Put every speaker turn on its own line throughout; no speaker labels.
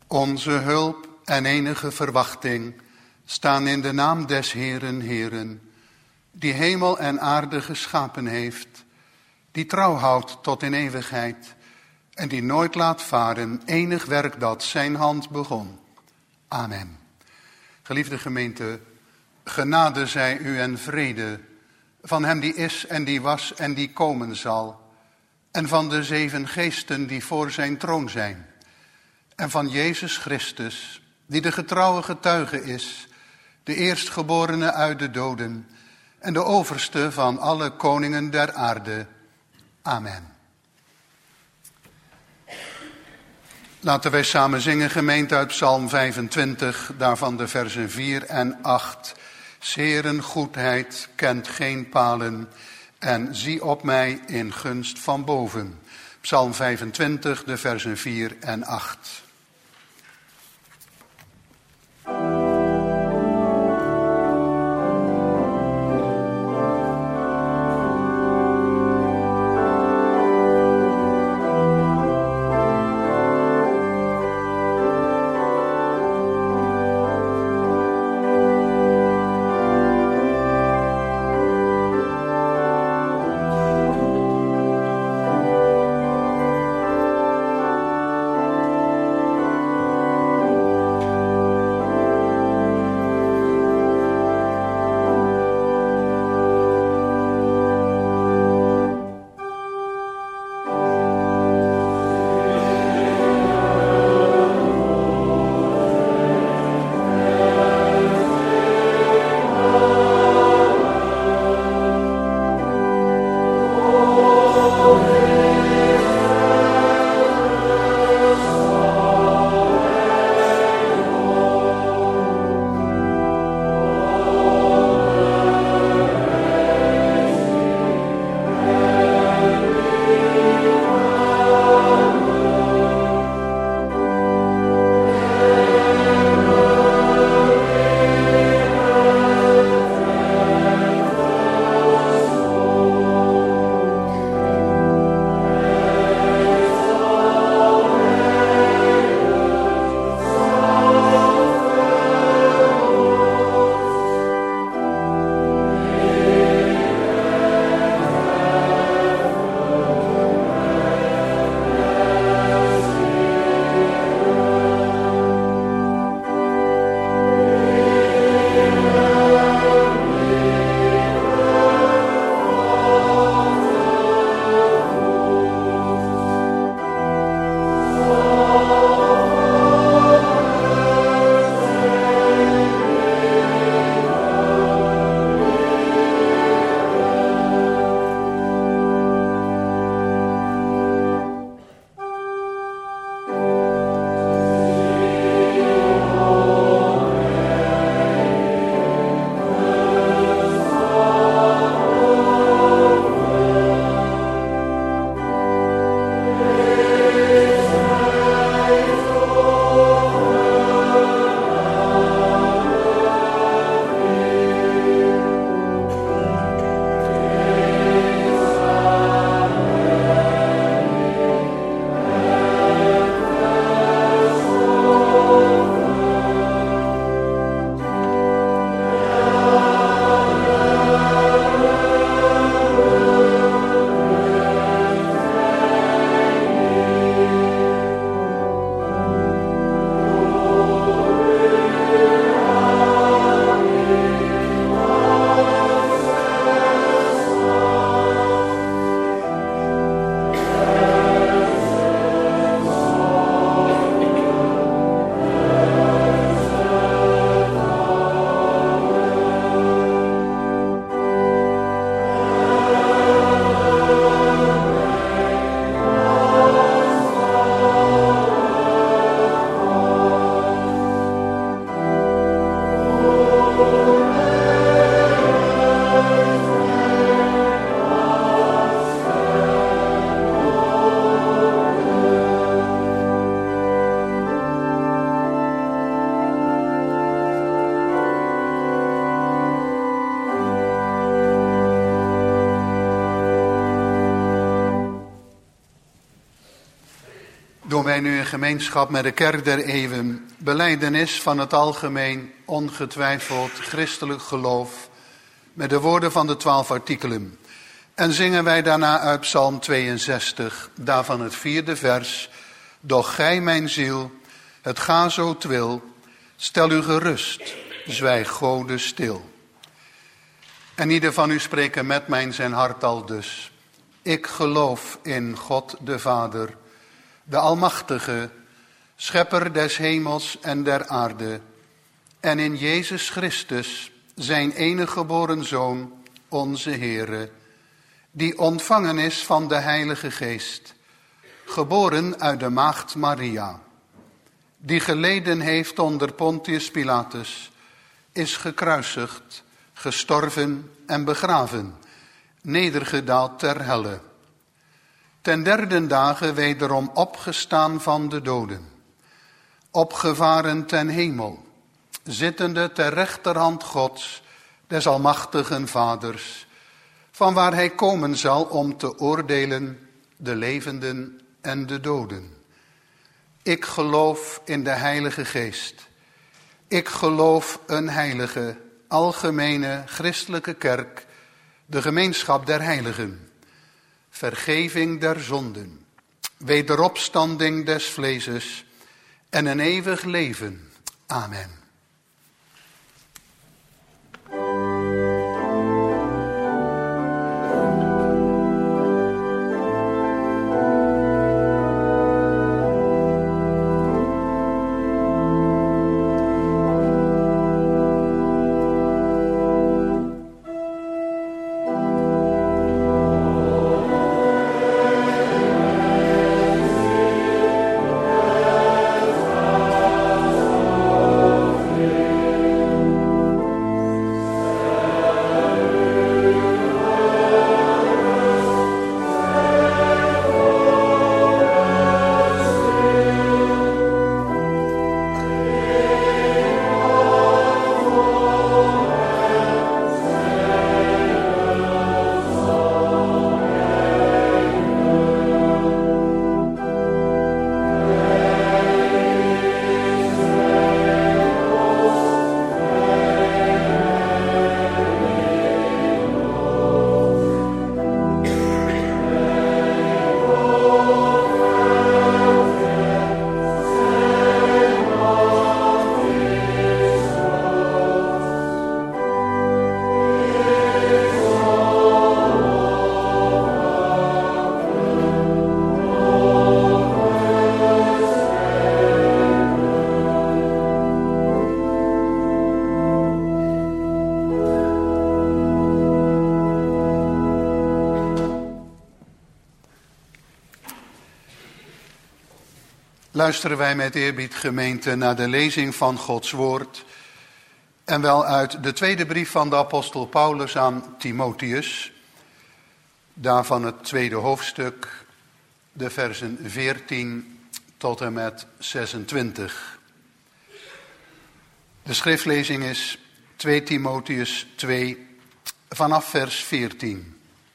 Onze hulp en enige verwachting staan in de naam des Heeren, Heeren, die hemel en aarde geschapen heeft, die trouw houdt tot in eeuwigheid en die nooit laat varen enig werk dat zijn hand begon. Amen. Geliefde gemeente, genade zij u en vrede van hem die is en die was en die komen zal, en van de 7 geesten die voor zijn troon zijn, en van Jezus Christus, die de getrouwe getuige is, de eerstgeborene uit de doden en de overste van alle koningen der aarde. Amen. Laten wij samen zingen, gemeente, uit Psalm 25, daarvan de versen 4 en 8. 's Heeren goedheid kent geen palen en zie op mij in gunst van boven. Psalm 25, de versen 4 en 8. doen wij nu in gemeenschap met de Kerk der Eeuwen belijdenis van het algemeen, ongetwijfeld christelijk geloof met de woorden van de 12 artikelen. En zingen wij daarna uit Psalm 62, daarvan het 4e vers. Doch gij, mijn ziel, het ga zo twil, stel u gerust, zwijg Gode stil. En ieder van u spreken met mij in zijn hart al dus. Ik geloof in God de Vader, de Almachtige, schepper des hemels en der aarde, en in Jezus Christus, zijn enige geboren Zoon, onze Heere, die ontvangen is van de Heilige Geest, geboren uit de maagd Maria, die geleden heeft onder Pontius Pilatus, is gekruisigd, gestorven en begraven, nedergedaald ter helle. Ten 3e dage wederom opgestaan van de doden, opgevaren ten hemel, zittende ter rechterhand Gods, des almachtigen Vaders, van waar hij komen zal om te oordelen de levenden en de doden. Ik geloof in de Heilige Geest. Ik geloof een heilige, algemene, christelijke kerk, de gemeenschap der heiligen, vergeving der zonden, wederopstanding des vleeses en een eeuwig leven. Amen. Luisteren wij met eerbied, gemeente, naar de lezing van Gods woord. En wel uit de tweede brief van de apostel Paulus aan Timotheus. Daarvan het 2e hoofdstuk, de versen 14 tot en met 26. De schriftlezing is 2 Timotheus 2 vanaf vers 14.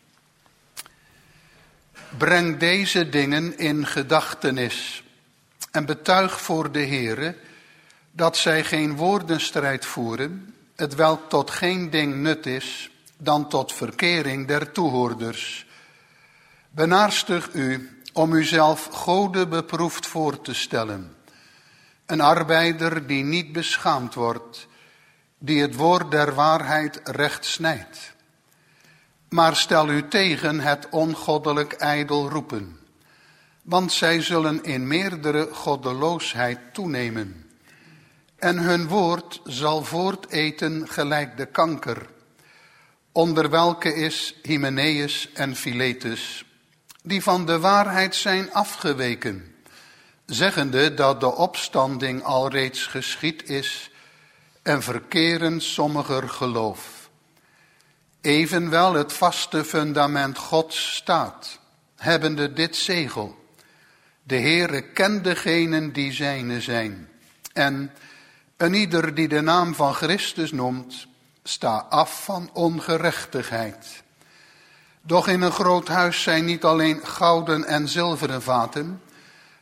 Breng deze dingen in gedachtenis en betuig voor de Heere dat zij geen woordenstrijd voeren, hetwelk tot geen ding nut is, dan tot verkering der toehoorders. Benaarstig u om uzelf Gode beproefd voor te stellen, een arbeider die niet beschaamd wordt, die het woord der waarheid recht snijdt. Maar stel u tegen het ongoddelijk ijdel roepen, want zij zullen in meerdere goddeloosheid toenemen. En hun woord zal voorteten gelijk de kanker, onder welke is Hymenaeus en Philetus, die van de waarheid zijn afgeweken, zeggende dat de opstanding alreeds geschied is en verkeren sommiger geloof. Evenwel het vaste fundament Gods staat, hebbende dit zegel. De Heere kent degenen die zijne zijn. En een ieder die de naam van Christus noemt, sta af van ongerechtigheid. Doch in een groot huis zijn niet alleen gouden en zilveren vaten,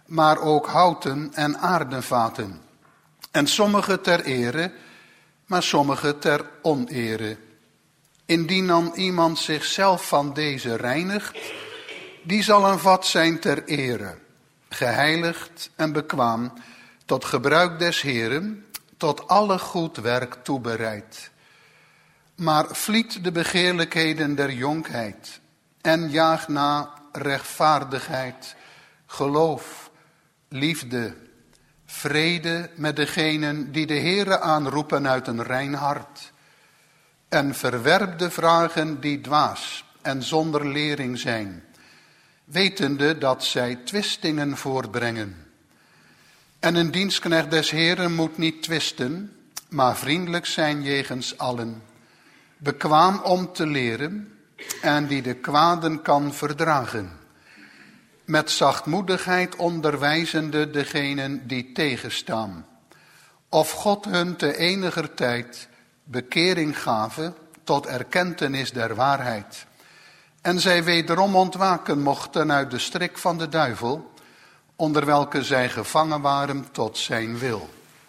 maar ook houten en aarden vaten. En sommige ter ere, maar sommige ter onere. Indien dan iemand zichzelf van deze reinigt, die zal een vat zijn ter ere, geheiligd en bekwaam, tot gebruik des Heeren, tot alle goed werk toebereid. Maar vliet de begeerlijkheden der jonkheid en jaag na rechtvaardigheid, geloof, liefde, vrede met degenen die de Heere aanroepen uit een rein hart. En verwerp de vragen die dwaas en zonder lering zijn, wetende dat zij twistingen voortbrengen. En een dienstknecht des Heeren moet niet twisten, maar vriendelijk zijn jegens allen, bekwaam om te leren en die de kwaden kan verdragen, met zachtmoedigheid onderwijzende degenen die tegenstaan, of God hun te eniger tijd bekering gave tot erkentenis der waarheid, en zij wederom ontwaken mochten uit de strik van de duivel, onder welke zij gevangen waren tot zijn wil.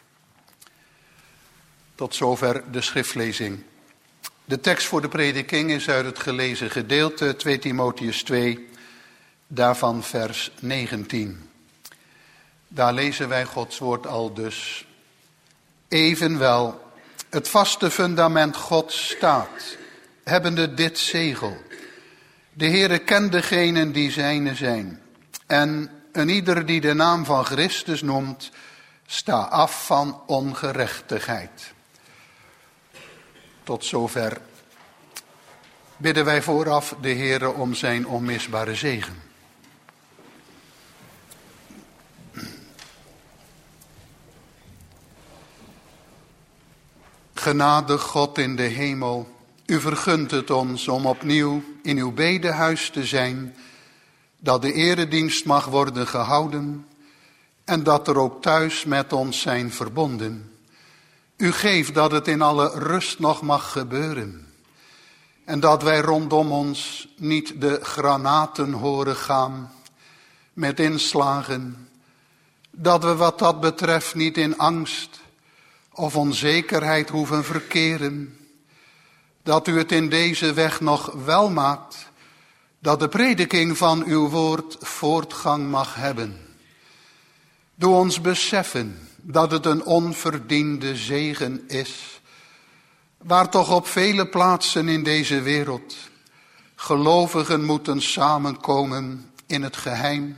Tot zover de schriftlezing. De tekst voor de prediking is uit het gelezen gedeelte 2 Timotheüs 2, daarvan vers 19. Daar lezen wij Gods woord aldus. Evenwel, het vaste fundament Gods staat, hebbende dit zegel. De Heere kent degenen die zijne zijn. En een ieder die de naam van Christus noemt, sta af van ongerechtigheid. Tot zover bidden wij vooraf de Heere om zijn onmisbare zegen. Genadig God in de hemel, u vergunt het ons om opnieuw in uw bedehuis te zijn, dat de eredienst mag worden gehouden en dat er ook thuis met ons zijn verbonden. U geeft dat het in alle rust nog mag gebeuren en dat wij rondom ons niet de granaten horen gaan met inslagen, dat we wat dat betreft niet in angst of onzekerheid hoeven verkeren, dat u het in deze weg nog wel maakt, dat de prediking van uw woord voortgang mag hebben. Doe ons beseffen dat het een onverdiende zegen is, waar toch op vele plaatsen in deze wereld gelovigen moeten samenkomen in het geheim,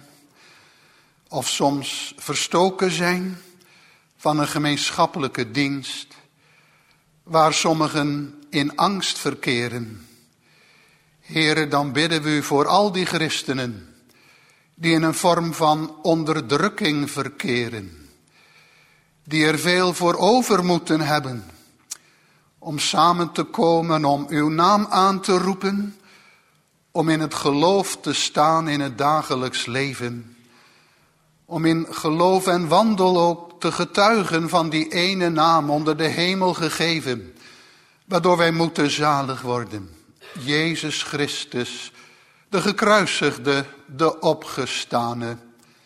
of soms verstoken zijn van een gemeenschappelijke dienst, waar sommigen in angst verkeren. Heere, dan bidden we u voor al die christenen die in een vorm van onderdrukking verkeren, die er veel voor over moeten hebben om samen te komen, om uw naam aan te roepen, om in het geloof te staan in het dagelijks leven, om in geloof en wandel ook te getuigen van die ene naam onder de hemel gegeven, waardoor wij moeten zalig worden. Jezus Christus, de gekruisigde, de opgestane.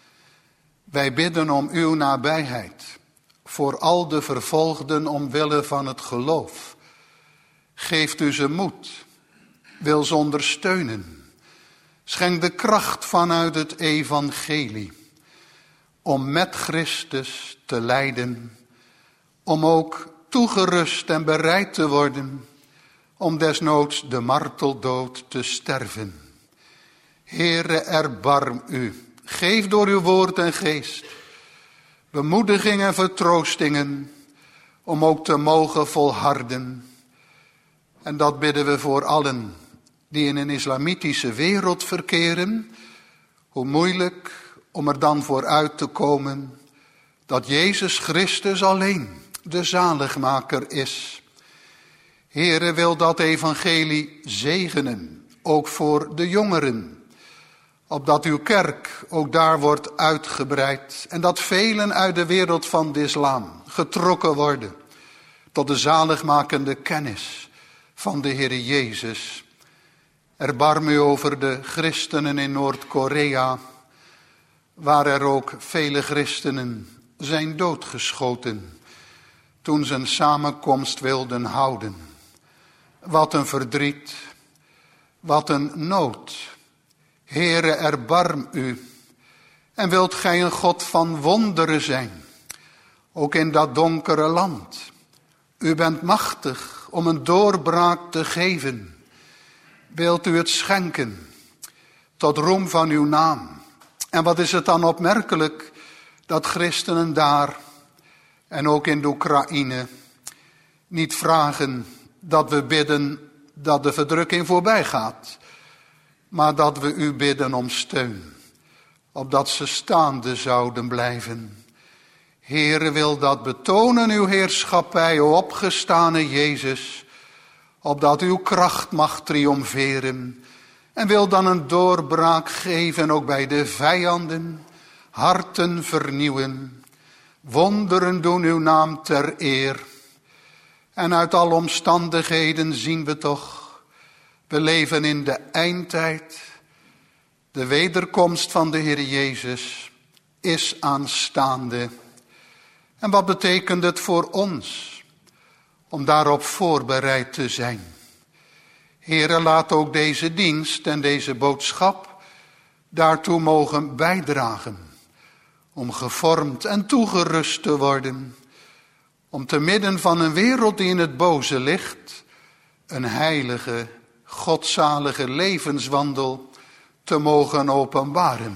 Wij bidden om uw nabijheid voor al de vervolgden omwille van het geloof. Geeft u ze moed, wil ze ondersteunen. Schenk de kracht vanuit het evangelie om met Christus te lijden, om ook toegerust en bereid te worden om desnoods de marteldood te sterven. Heere, erbarm u. Geef door uw woord en geest bemoediging en vertroostingen om ook te mogen volharden. En dat bidden we voor allen die in een islamitische wereld verkeren. Hoe moeilijk om er dan voor uit te komen dat Jezus Christus alleen de zaligmaker is. Heere, wil dat evangelie zegenen, ook voor de jongeren, opdat uw kerk ook daar wordt uitgebreid en dat velen uit de wereld van de islam getrokken worden tot de zaligmakende kennis van de Heere Jezus. Erbarm u over de christenen in Noord-Korea, waar er ook vele christenen zijn doodgeschoten toen ze een samenkomst wilden houden. Wat een verdriet, wat een nood. Heere, erbarm u. En wilt gij een God van wonderen zijn, ook in dat donkere land. U bent machtig om een doorbraak te geven. Wilt u het schenken tot roem van uw naam. En wat is het dan opmerkelijk dat christenen daar en ook in de Oekraïne niet vragen dat we bidden dat de verdrukking voorbij gaat, maar dat we u bidden om steun, opdat ze staande zouden blijven. Heere, wil dat betonen uw heerschappij, o opgestane Jezus, opdat uw kracht mag triomferen. En wil dan een doorbraak geven ook bij de vijanden, harten vernieuwen, wonderen doen uw naam ter eer. En uit alle omstandigheden zien we toch, we leven in de eindtijd. De wederkomst van de Heer Jezus is aanstaande. En wat betekent het voor ons om daarop voorbereid te zijn? Heere, laat ook deze dienst en deze boodschap daartoe mogen bijdragen. Om gevormd en toegerust te worden. Om te midden van een wereld die in het boze ligt, een heilige, godzalige levenswandel te mogen openbaren.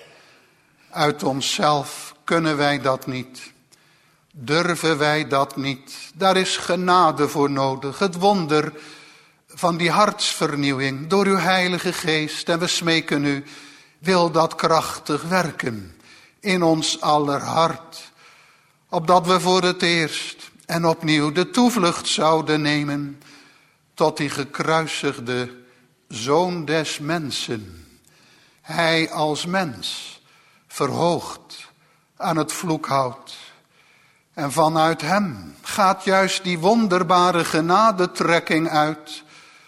Uit onszelf kunnen wij dat niet. Durven wij dat niet. Daar is genade voor nodig. Het wonder van die hartsvernieuwing door uw Heilige Geest. En we smeken u, wil dat krachtig werken in ons aller hart. Opdat we voor het eerst en opnieuw de toevlucht zouden nemen tot die gekruisigde Zoon des mensen. Hij als mens verhoogd aan het vloekhout. En vanuit hem gaat juist die wonderbare genadetrekking uit,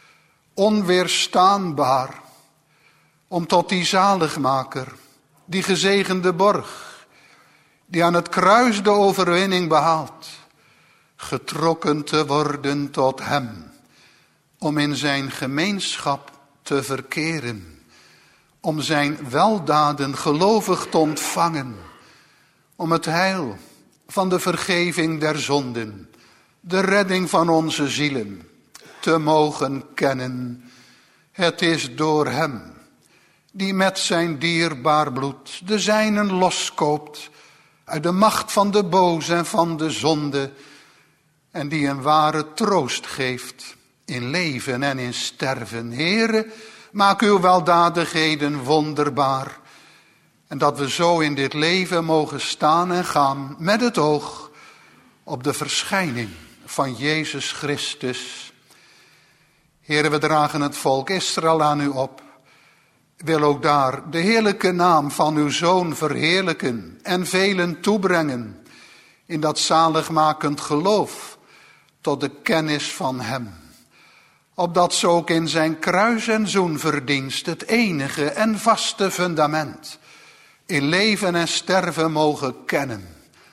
onweerstaanbaar, om tot die zaligmaker, die gezegende borg, die aan het kruis de overwinning behaalt, getrokken te worden tot hem, om in zijn gemeenschap te verkeren, om zijn weldaden gelovig te ontvangen, om het heil van de vergeving der zonden, de redding van onze zielen, te mogen kennen. Het is door hem, die met zijn dierbaar bloed de zijnen loskoopt uit de macht van de boze en van de zonde, en die een ware troost geeft in leven en in sterven. Heere, maak uw weldadigheden wonderbaar, en dat we zo in dit leven mogen staan en gaan met het oog op de verschijning van Jezus Christus. Heere, we dragen het volk Israël aan u op. Wil ook daar de heerlijke naam van uw Zoon verheerlijken en velen toebrengen in dat zaligmakend geloof tot de kennis van hem. Opdat ze ook in zijn kruis- en zoenverdienst het enige en vaste fundament in leven en sterven mogen kennen.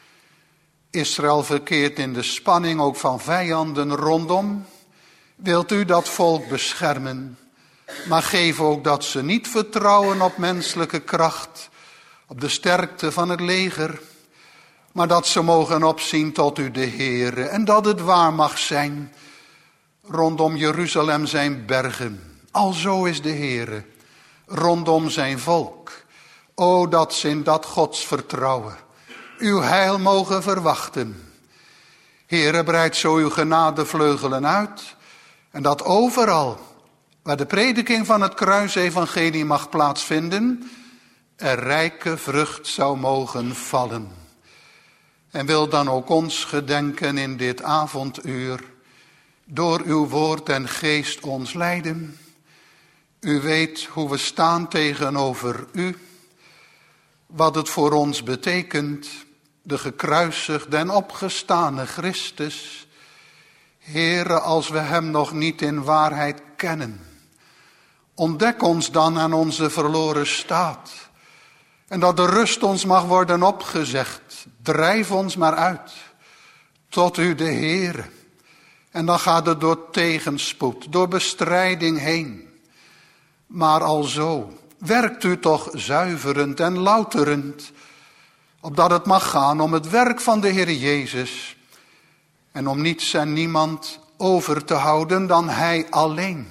Israël verkeert in de spanning ook van vijanden rondom. Wilt u dat volk beschermen, maar geef ook dat ze niet vertrouwen op menselijke kracht, op de sterkte van het leger, maar dat ze mogen opzien tot u de Heere, en dat het waar mag zijn rondom Jeruzalem zijn bergen. Alzo is de Heere rondom zijn volk. O, dat ze in dat Gods vertrouwen uw heil mogen verwachten. Heere, breid zo uw genadevleugelen uit, en dat overal waar de prediking van het kruisevangelie mag plaatsvinden, er rijke vrucht zou mogen vallen. En wil dan ook ons gedenken in dit avonduur, door uw woord en geest ons leiden. U weet hoe we staan tegenover u, wat het voor ons betekent, de gekruisigde en opgestane Christus. Heere, als we hem nog niet in waarheid kennen, ontdek ons dan aan onze verloren staat. En dat de rust ons mag worden opgezegd. Drijf ons maar uit tot u de Heere. En dan gaat het door tegenspoed, door bestrijding heen. Maar alzo werkt u toch zuiverend en louterend, opdat het mag gaan om het werk van de Heer Jezus en om niets en niemand over te houden dan Hij alleen.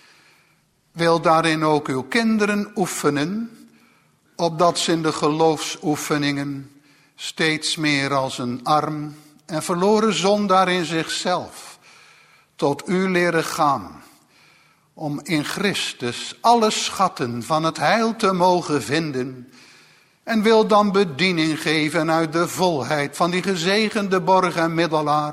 Wil daarin ook uw kinderen oefenen, opdat ze in de geloofsoefeningen steeds meer als een arm en verloren zondaar in zichzelf tot u leren gaan, om in Christus alle schatten van het heil te mogen vinden, en wil dan bediening geven uit de volheid van die gezegende borg en middelaar,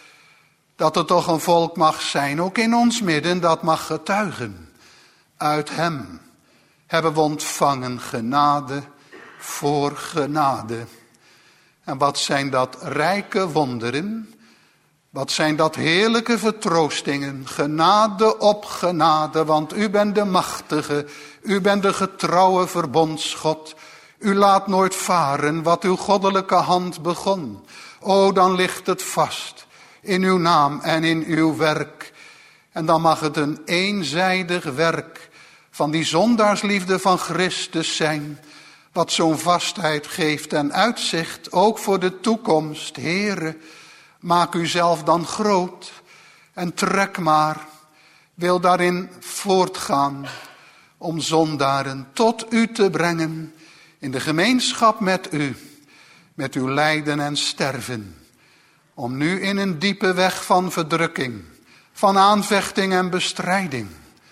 dat er toch een volk mag zijn, ook in ons midden, dat mag getuigen. Uit hem hebben we ontvangen genade voor genade. En wat zijn dat rijke wonderen, wat zijn dat heerlijke vertroostingen, genade op genade, want u bent de machtige, u bent de getrouwe verbondsgod. U laat nooit varen wat uw goddelijke hand begon. O, dan ligt het vast in uw naam en in uw werk. En dan mag het een eenzijdig werk van die zondaarsliefde van Christus zijn, wat zo'n vastheid geeft en uitzicht, ook voor de toekomst. Heere, maak u zelf dan groot en trek maar, wil daarin voortgaan om zondaren tot u te brengen, in de gemeenschap met u, met uw lijden en sterven, om nu in een diepe weg van verdrukking, van aanvechting en bestrijding,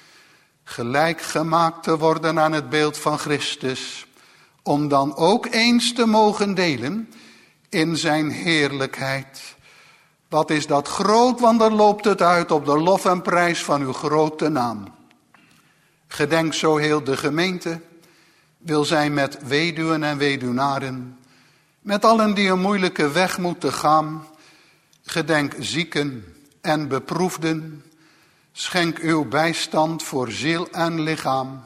gelijk gemaakt te worden aan het beeld van Christus, om dan ook eens te mogen delen in zijn heerlijkheid. Wat is dat groot, want dan loopt het uit op de lof en prijs van uw grote naam. Gedenk zo heel de gemeente, wil zijn met weduwen en weduwnaren, met allen die een moeilijke weg moeten gaan. Gedenk zieken en beproefden, schenk uw bijstand voor ziel en lichaam.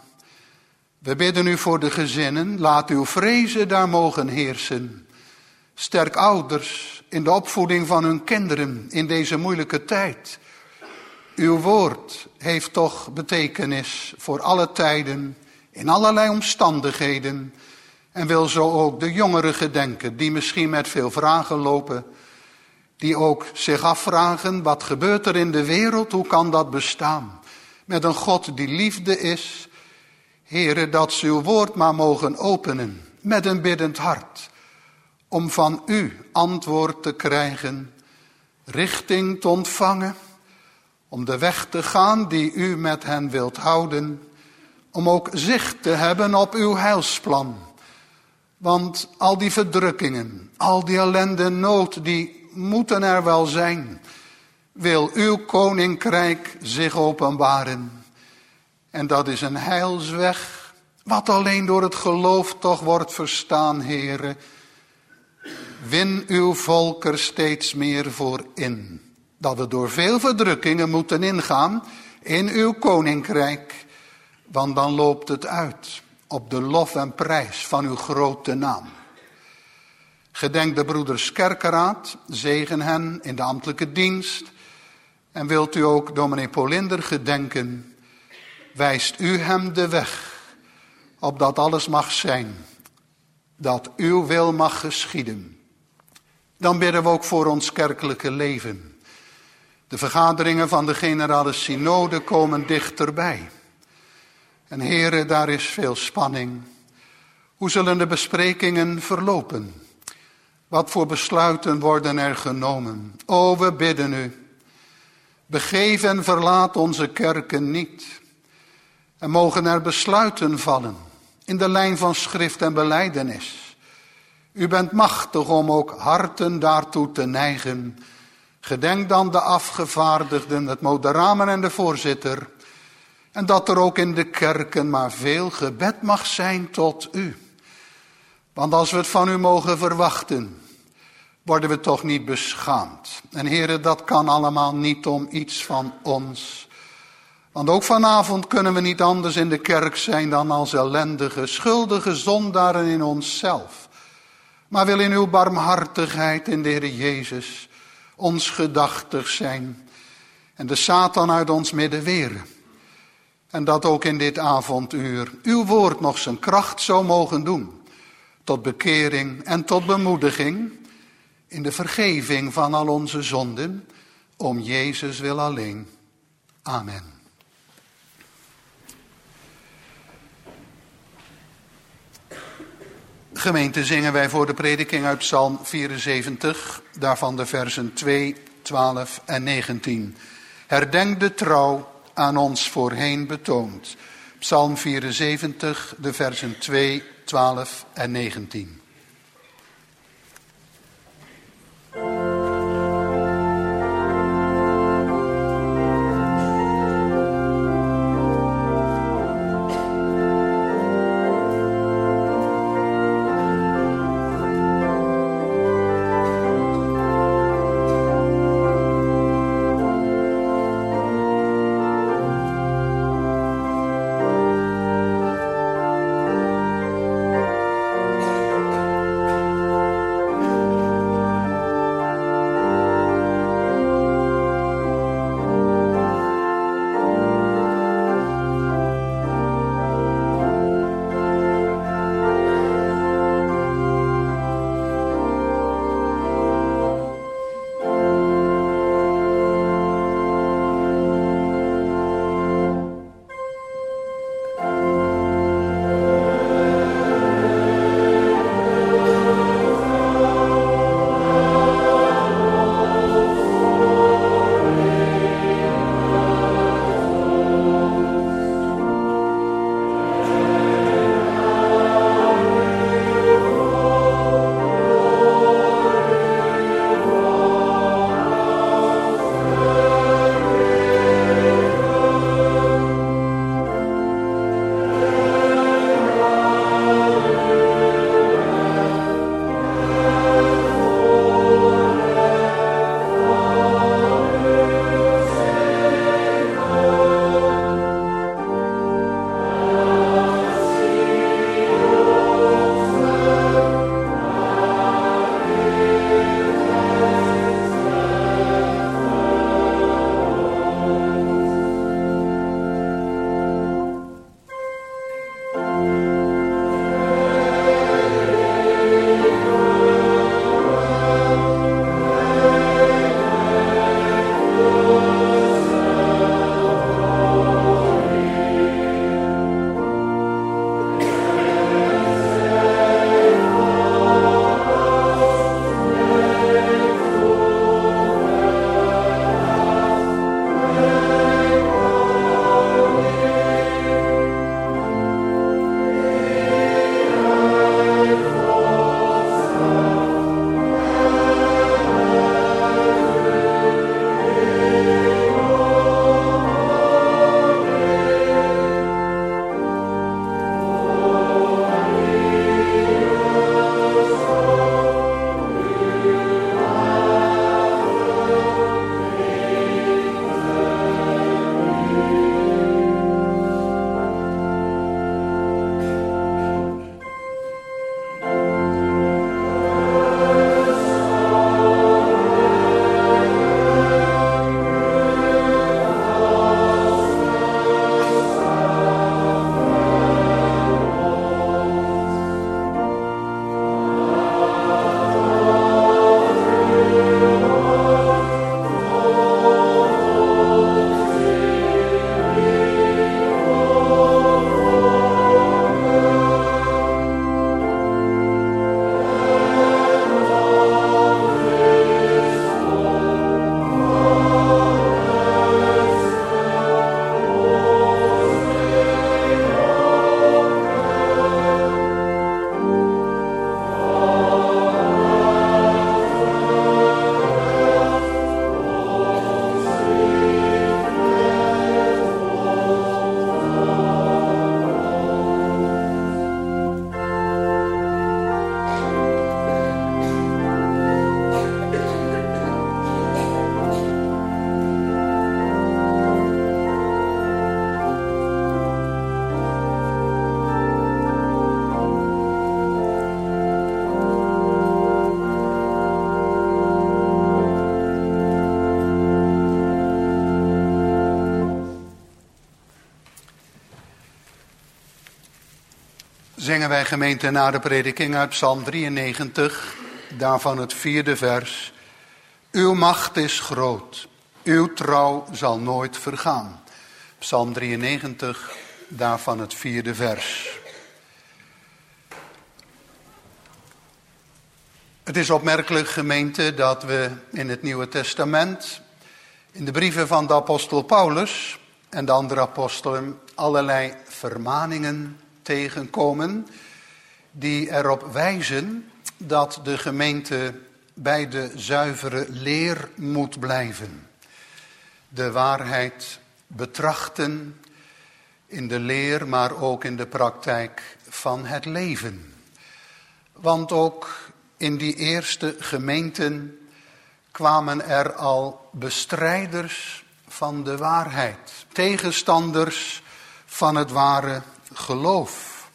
We bidden u voor de gezinnen, laat uw vrezen daar mogen heersen. Sterk ouders in de opvoeding van hun kinderen in deze moeilijke tijd. Uw woord heeft toch betekenis voor alle tijden, in allerlei omstandigheden. En wil zo ook de jongeren gedenken, die misschien met veel vragen lopen, die ook zich afvragen, wat gebeurt er in de wereld, hoe kan dat bestaan? Met een God die liefde is. Heere, dat ze uw woord maar mogen openen met een biddend hart, om van u antwoord te krijgen, richting te ontvangen, om de weg te gaan die u met hen wilt houden, om ook zicht te hebben op uw heilsplan. Want al die verdrukkingen, al die ellende en nood, die moeten er wel zijn. Wil uw koninkrijk zich openbaren. En dat is een heilsweg, wat alleen door het geloof toch wordt verstaan, Heere. Win uw volk er steeds meer voor in. Dat we door veel verdrukkingen moeten ingaan in uw koninkrijk. Want dan loopt het uit op de lof en prijs van uw grote naam. Gedenk de broeders Kerkeraad, zegen hen in de ambtelijke dienst. En wilt u ook dominee Polinder gedenken, wijst u hem de weg, opdat alles mag zijn, dat uw wil mag geschieden. Dan bidden we ook voor ons kerkelijke leven. De vergaderingen van de generale synode komen dichterbij. En Heere, daar is veel spanning. Hoe zullen de besprekingen verlopen? Wat voor besluiten worden er genomen? O, we bidden u. Begeef en verlaat onze kerken niet. En mogen er besluiten vallen in de lijn van schrift en belijdenis. U bent machtig om ook harten daartoe te neigen. Gedenk dan de afgevaardigden, het moderamen en de voorzitter. En dat er ook in de kerken maar veel gebed mag zijn tot u. Want als we het van u mogen verwachten, worden we toch niet beschaamd. En Heere, dat kan allemaal niet om iets van ons. Want ook vanavond kunnen we niet anders in de kerk zijn dan als ellendige, schuldige zondaren in onszelf. Maar wil in uw barmhartigheid in de Heer Jezus ons gedachtig zijn en de Satan uit ons midden weren. En dat ook in dit avonduur uw woord nog zijn kracht zou mogen doen. Tot bekering en tot bemoediging in de vergeving van al onze zonden. Om Jezus wil alleen. Amen. Gemeente, zingen wij voor de prediking uit Psalm 74, daarvan de versen 2, 12 en 19. Herdenk de trouw aan ons voorheen betoond. Psalm 74, de versen 2, 12 en 19. Zingen wij gemeente na de prediking uit Psalm 93, daarvan het 4e vers. Uw macht is groot, uw trouw zal nooit vergaan. Psalm 93, daarvan het 4e vers. Het is opmerkelijk, gemeente, dat we in het Nieuwe Testament, in de brieven van de apostel Paulus en de andere apostelen, allerlei vermaningen tegenkomen die erop wijzen dat de gemeente bij de zuivere leer moet blijven. De waarheid betrachten in de leer, maar ook in de praktijk van het leven. Want ook in die eerste gemeenten kwamen er al bestrijders van de waarheid, tegenstanders van het ware geloof.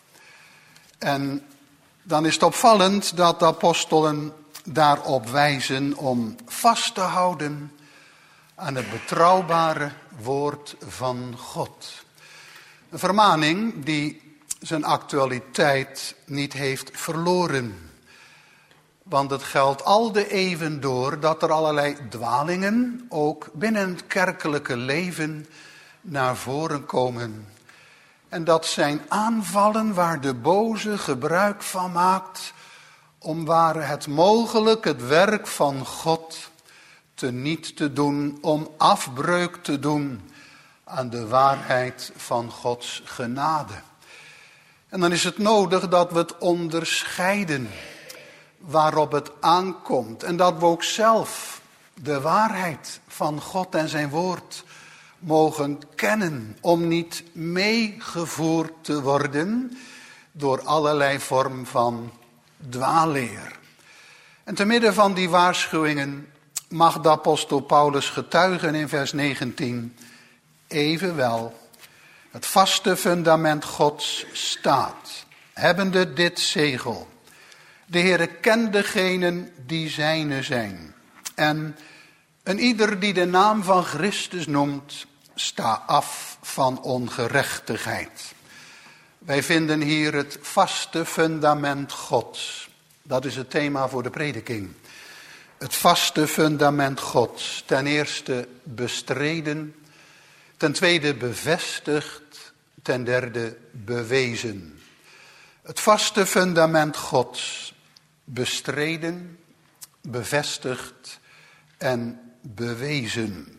En dan is het opvallend dat de apostelen daarop wijzen om vast te houden aan het betrouwbare woord van God. Een vermaning die zijn actualiteit niet heeft verloren. Want het geldt al de eeuwen door dat er allerlei dwalingen ook binnen het kerkelijke leven naar voren komen. En dat zijn aanvallen waar de boze gebruik van maakt om waar het mogelijk het werk van God teniet te doen, om afbreuk te doen aan de waarheid van Gods genade. En dan is het nodig dat we het onderscheiden waarop het aankomt. En dat we ook zelf de waarheid van God en zijn woord mogen kennen. Om niet meegevoerd te worden door allerlei vorm van dwaalleer. En te midden van die waarschuwingen mag de apostel Paulus getuigen in vers 19. Evenwel, het vaste fundament Gods staat, hebbende dit zegel. De Heere kent degenen die zijne zijn. En een ieder die de naam van Christus noemt, sta af van ongerechtigheid. Wij vinden hier het vaste fundament Gods. Dat is het thema voor de prediking. Het vaste fundament Gods. Ten eerste bestreden. Ten tweede bevestigd. Ten derde bewezen. Het vaste fundament Gods. Bestreden, bevestigd en bewezen.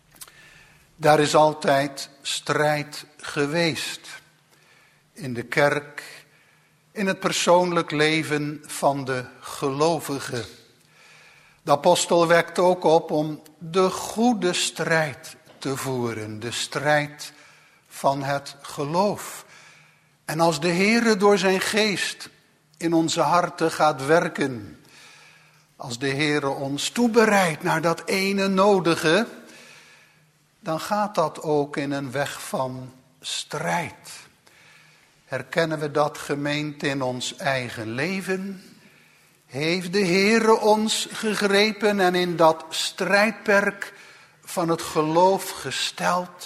Daar is altijd strijd geweest. In de kerk, in het persoonlijk leven van de gelovige. De apostel wekt ook op om de goede strijd te voeren. De strijd van het geloof. En als de Heere door zijn geest in onze harten gaat werken. Als de Heere ons toebereidt naar dat ene nodige, dan gaat dat ook in een weg van strijd. Herkennen we dat, gemeente, in ons eigen leven? Heeft de Heere ons gegrepen en in dat strijdperk van het geloof gesteld?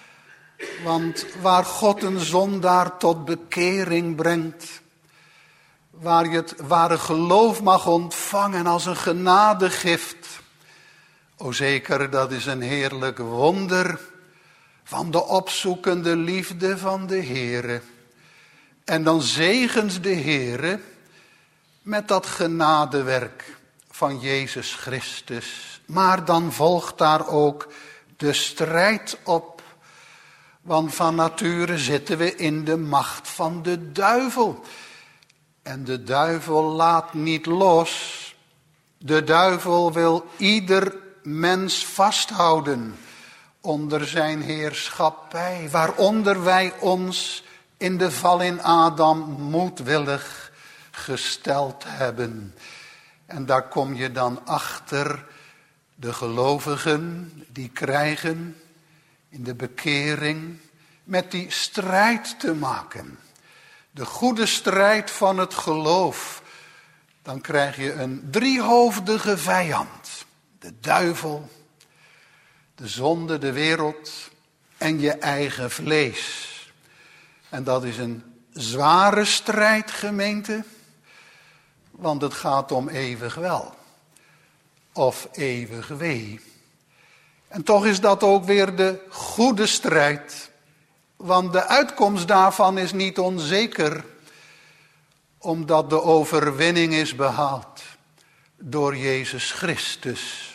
Want waar God een zondaar tot bekering brengt, waar je het ware geloof mag ontvangen als een genadegift. O zeker, dat is een heerlijk wonder van de opzoekende liefde van de Heere. En dan zegent de Heere met dat genadewerk van Jezus Christus. Maar dan volgt daar ook de strijd op. Want van nature zitten we in de macht van de duivel. En de duivel laat niet los. De duivel wil ieder mens vasthouden onder zijn heerschappij. Waaronder wij ons in de val in Adam moedwillig gesteld hebben. En daar kom je dan achter de gelovigen die krijgen in de bekering met die strijd te maken. De goede strijd van het geloof. Dan krijg je een driehoofdige vijand. De duivel, de zonde, de wereld en je eigen vlees. En dat is een zware strijd, gemeente, want het gaat om eeuwig wel of eeuwig wee. En toch is dat ook weer de goede strijd, want de uitkomst daarvan is niet onzeker, omdat de overwinning is behaald door Jezus Christus.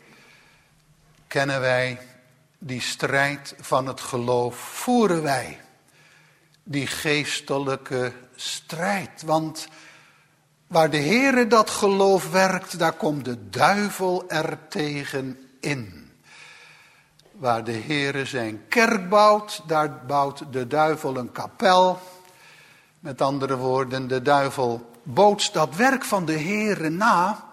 Kennen wij die strijd van het geloof, voeren wij die geestelijke strijd. Want waar de Heere dat geloof werkt, daar komt de duivel er tegen in. Waar de Heere zijn kerk bouwt, daar bouwt de duivel een kapel. Met andere woorden, de duivel bootst dat werk van de Heere na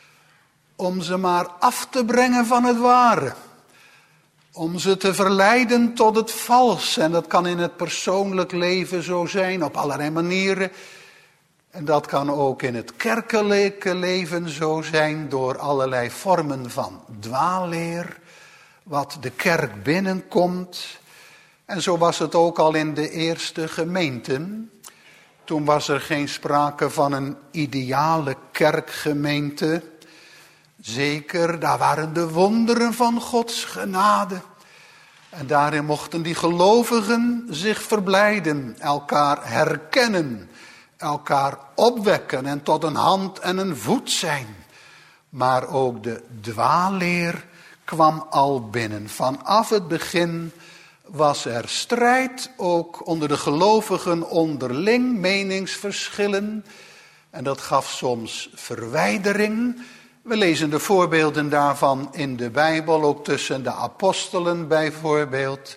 om ze maar af te brengen van het ware. Om ze te verleiden tot het vals. En dat kan in het persoonlijk leven zo zijn, op allerlei manieren. En dat kan ook in het kerkelijke leven zo zijn, door allerlei vormen van dwaalleer, wat de kerk binnenkomt. En zo was het ook al in de eerste gemeenten. Toen was er geen sprake van een ideale kerkgemeente. Zeker, daar waren de wonderen van Gods genade. En daarin mochten die gelovigen zich verblijden, elkaar herkennen, elkaar opwekken en tot een hand en een voet zijn. Maar ook de dwaalleer kwam al binnen. Vanaf het begin was er strijd, ook onder de gelovigen onderling, meningsverschillen. En dat gaf soms verwijdering. We lezen de voorbeelden daarvan in de Bijbel, ook tussen de apostelen bijvoorbeeld.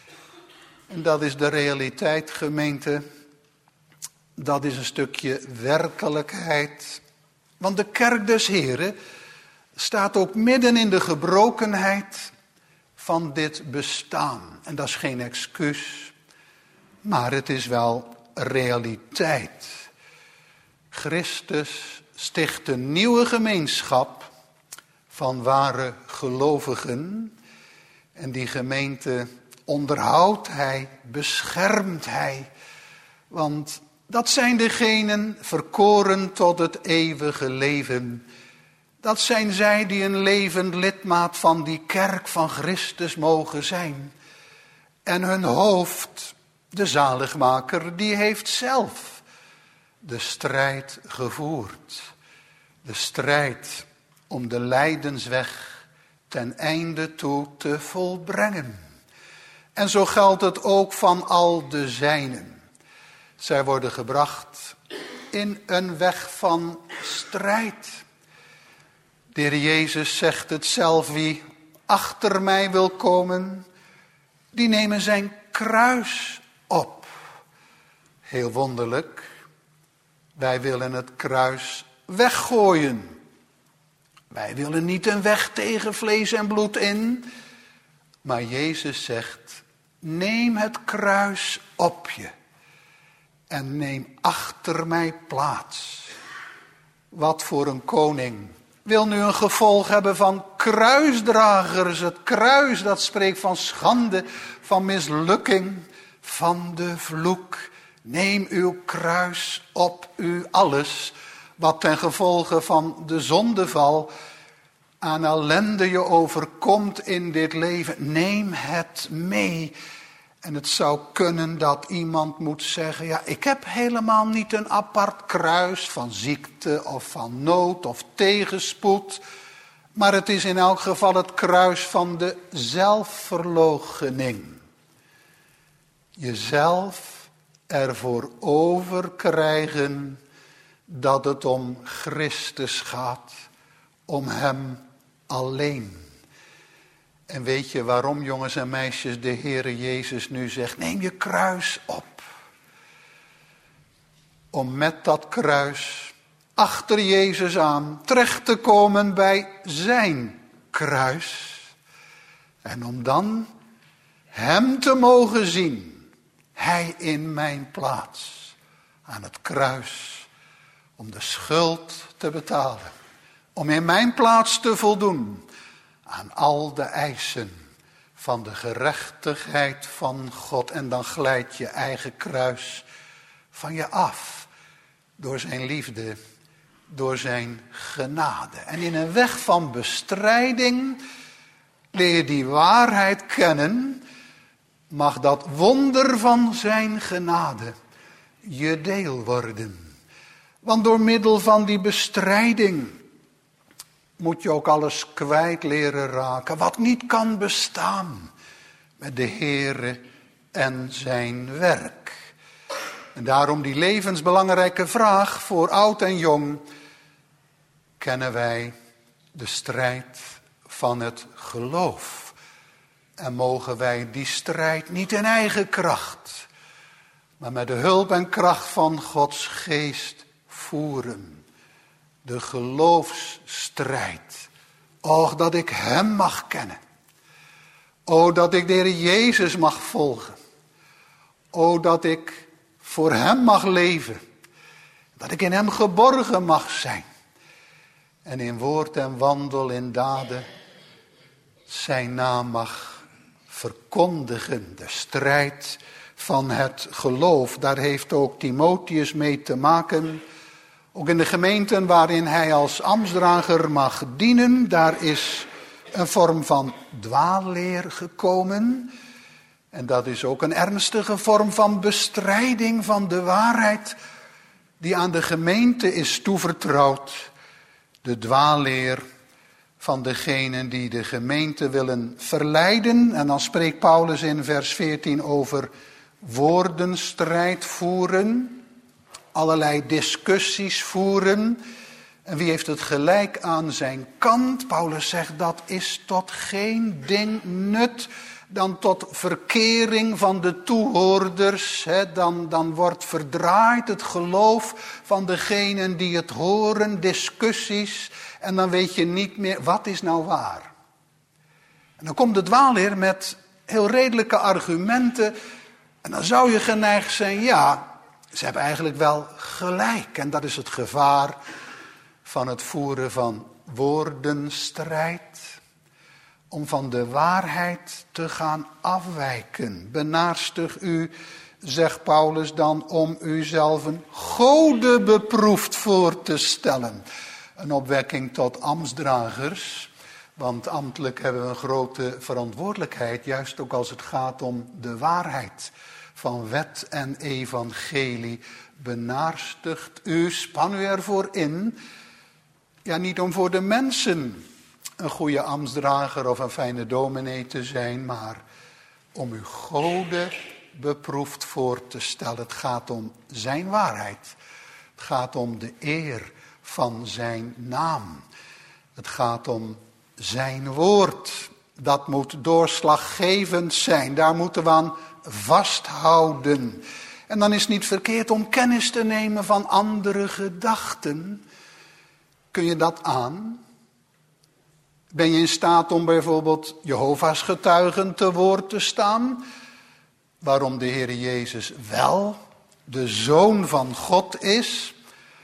En dat is de realiteit, gemeente. Dat is een stukje werkelijkheid. Want de kerk des Heren staat ook midden in de gebrokenheid van dit bestaan. En dat is geen excuus, maar het is wel realiteit. Christus sticht een nieuwe gemeenschap van ware gelovigen. En die gemeente onderhoudt hij, beschermt hij. Want dat zijn degenen verkoren tot het eeuwige leven. Dat zijn zij die een levend lidmaat van die kerk van Christus mogen zijn. En hun hoofd, de zaligmaker, die heeft zelf de strijd gevoerd. De strijd om de lijdensweg ten einde toe te volbrengen. En zo geldt het ook van al de zijnen. Zij worden gebracht in een weg van strijd. De Heer Jezus zegt het zelf, wie achter mij wil komen, die nemen zijn kruis op. Heel wonderlijk, wij willen het kruis weggooien. Wij willen niet een weg tegen vlees en bloed in, maar Jezus zegt, neem het kruis op je en neem achter mij plaats. Wat voor een koning wil nu een gevolg hebben van kruisdragers. Het kruis, dat spreekt van schande, van mislukking, van de vloek. Neem uw kruis op u, alles wat ten gevolge van de zondeval aan ellende je overkomt in dit leven. Neem het mee. En het zou kunnen dat iemand moet zeggen, ja, ik heb helemaal niet een apart kruis van ziekte of van nood of tegenspoed. Maar het is in elk geval het kruis van de zelfverloochening. Jezelf ervoor overkrijgen dat het om Christus gaat, om hem alleen. En weet je waarom, jongens en meisjes, de Heere Jezus nu zegt, neem je kruis op. Om met dat kruis achter Jezus aan terecht te komen bij zijn kruis. En om dan hem te mogen zien, hij in mijn plaats, aan het kruis, om de schuld te betalen. Om in mijn plaats te voldoen aan al de eisen van de gerechtigheid van God. En dan glijdt je eigen kruis van je af. Door zijn liefde, door zijn genade. En in een weg van bestrijding leer je die waarheid kennen. Mag dat wonder van zijn genade je deel worden. Want door middel van die bestrijding moet je ook alles kwijt leren raken wat niet kan bestaan met de Heere en zijn werk. En daarom die levensbelangrijke vraag voor oud en jong. Kennen wij de strijd van het geloof? En mogen wij die strijd niet in eigen kracht, maar met de hulp en kracht van Gods geest voeren. De geloofsstrijd. Och, dat ik hem mag kennen. O, dat ik de Heer Jezus mag volgen. O, dat ik voor hem mag leven. Dat ik in hem geborgen mag zijn. En in woord en wandel in daden zijn naam mag verkondigen. De strijd van het geloof. Daar heeft ook Timotheus mee te maken. Ook in de gemeenten waarin hij als ambtsdrager mag dienen. Daar is een vorm van dwaalleer gekomen. En dat is ook een ernstige vorm van bestrijding van de waarheid die aan de gemeente is toevertrouwd. De dwaalleer van degenen die de gemeente willen verleiden. En dan spreekt Paulus in vers 14 over woordenstrijd voeren. Allerlei discussies voeren. En wie heeft het gelijk aan zijn kant? Paulus zegt dat is tot geen ding nut dan tot verkering van de toehoorders. Dan wordt verdraaid het geloof van degenen die het horen, discussies. En dan weet je niet meer, wat is nou waar? En dan komt de dwaalleer met heel redelijke argumenten. En dan zou je geneigd zijn, ja, ze hebben eigenlijk wel gelijk. En dat is het gevaar van het voeren van woordenstrijd. Om van de waarheid te gaan afwijken. Benaarstig u, zegt Paulus dan, om uzelf een gode beproefd voor te stellen. Een opwekking tot ambtsdragers. Want ambtelijk hebben we een grote verantwoordelijkheid. Juist ook als het gaat om de waarheid van wet en evangelie. Benaarstigt u, span u ervoor in. Ja, niet om voor de mensen een goede ambtsdrager of een fijne dominee te zijn, maar om u gode beproefd voor te stellen. Het gaat om zijn waarheid. Het gaat om de eer van zijn naam. Het gaat om zijn woord. Dat moet doorslaggevend zijn. Daar moeten we aan vasthouden. En dan is het niet verkeerd om kennis te nemen van andere gedachten. Kun je dat aan? Ben je in staat om bijvoorbeeld Jehovah's getuigen te woord te staan? Waarom de Heer Jezus wel de Zoon van God is?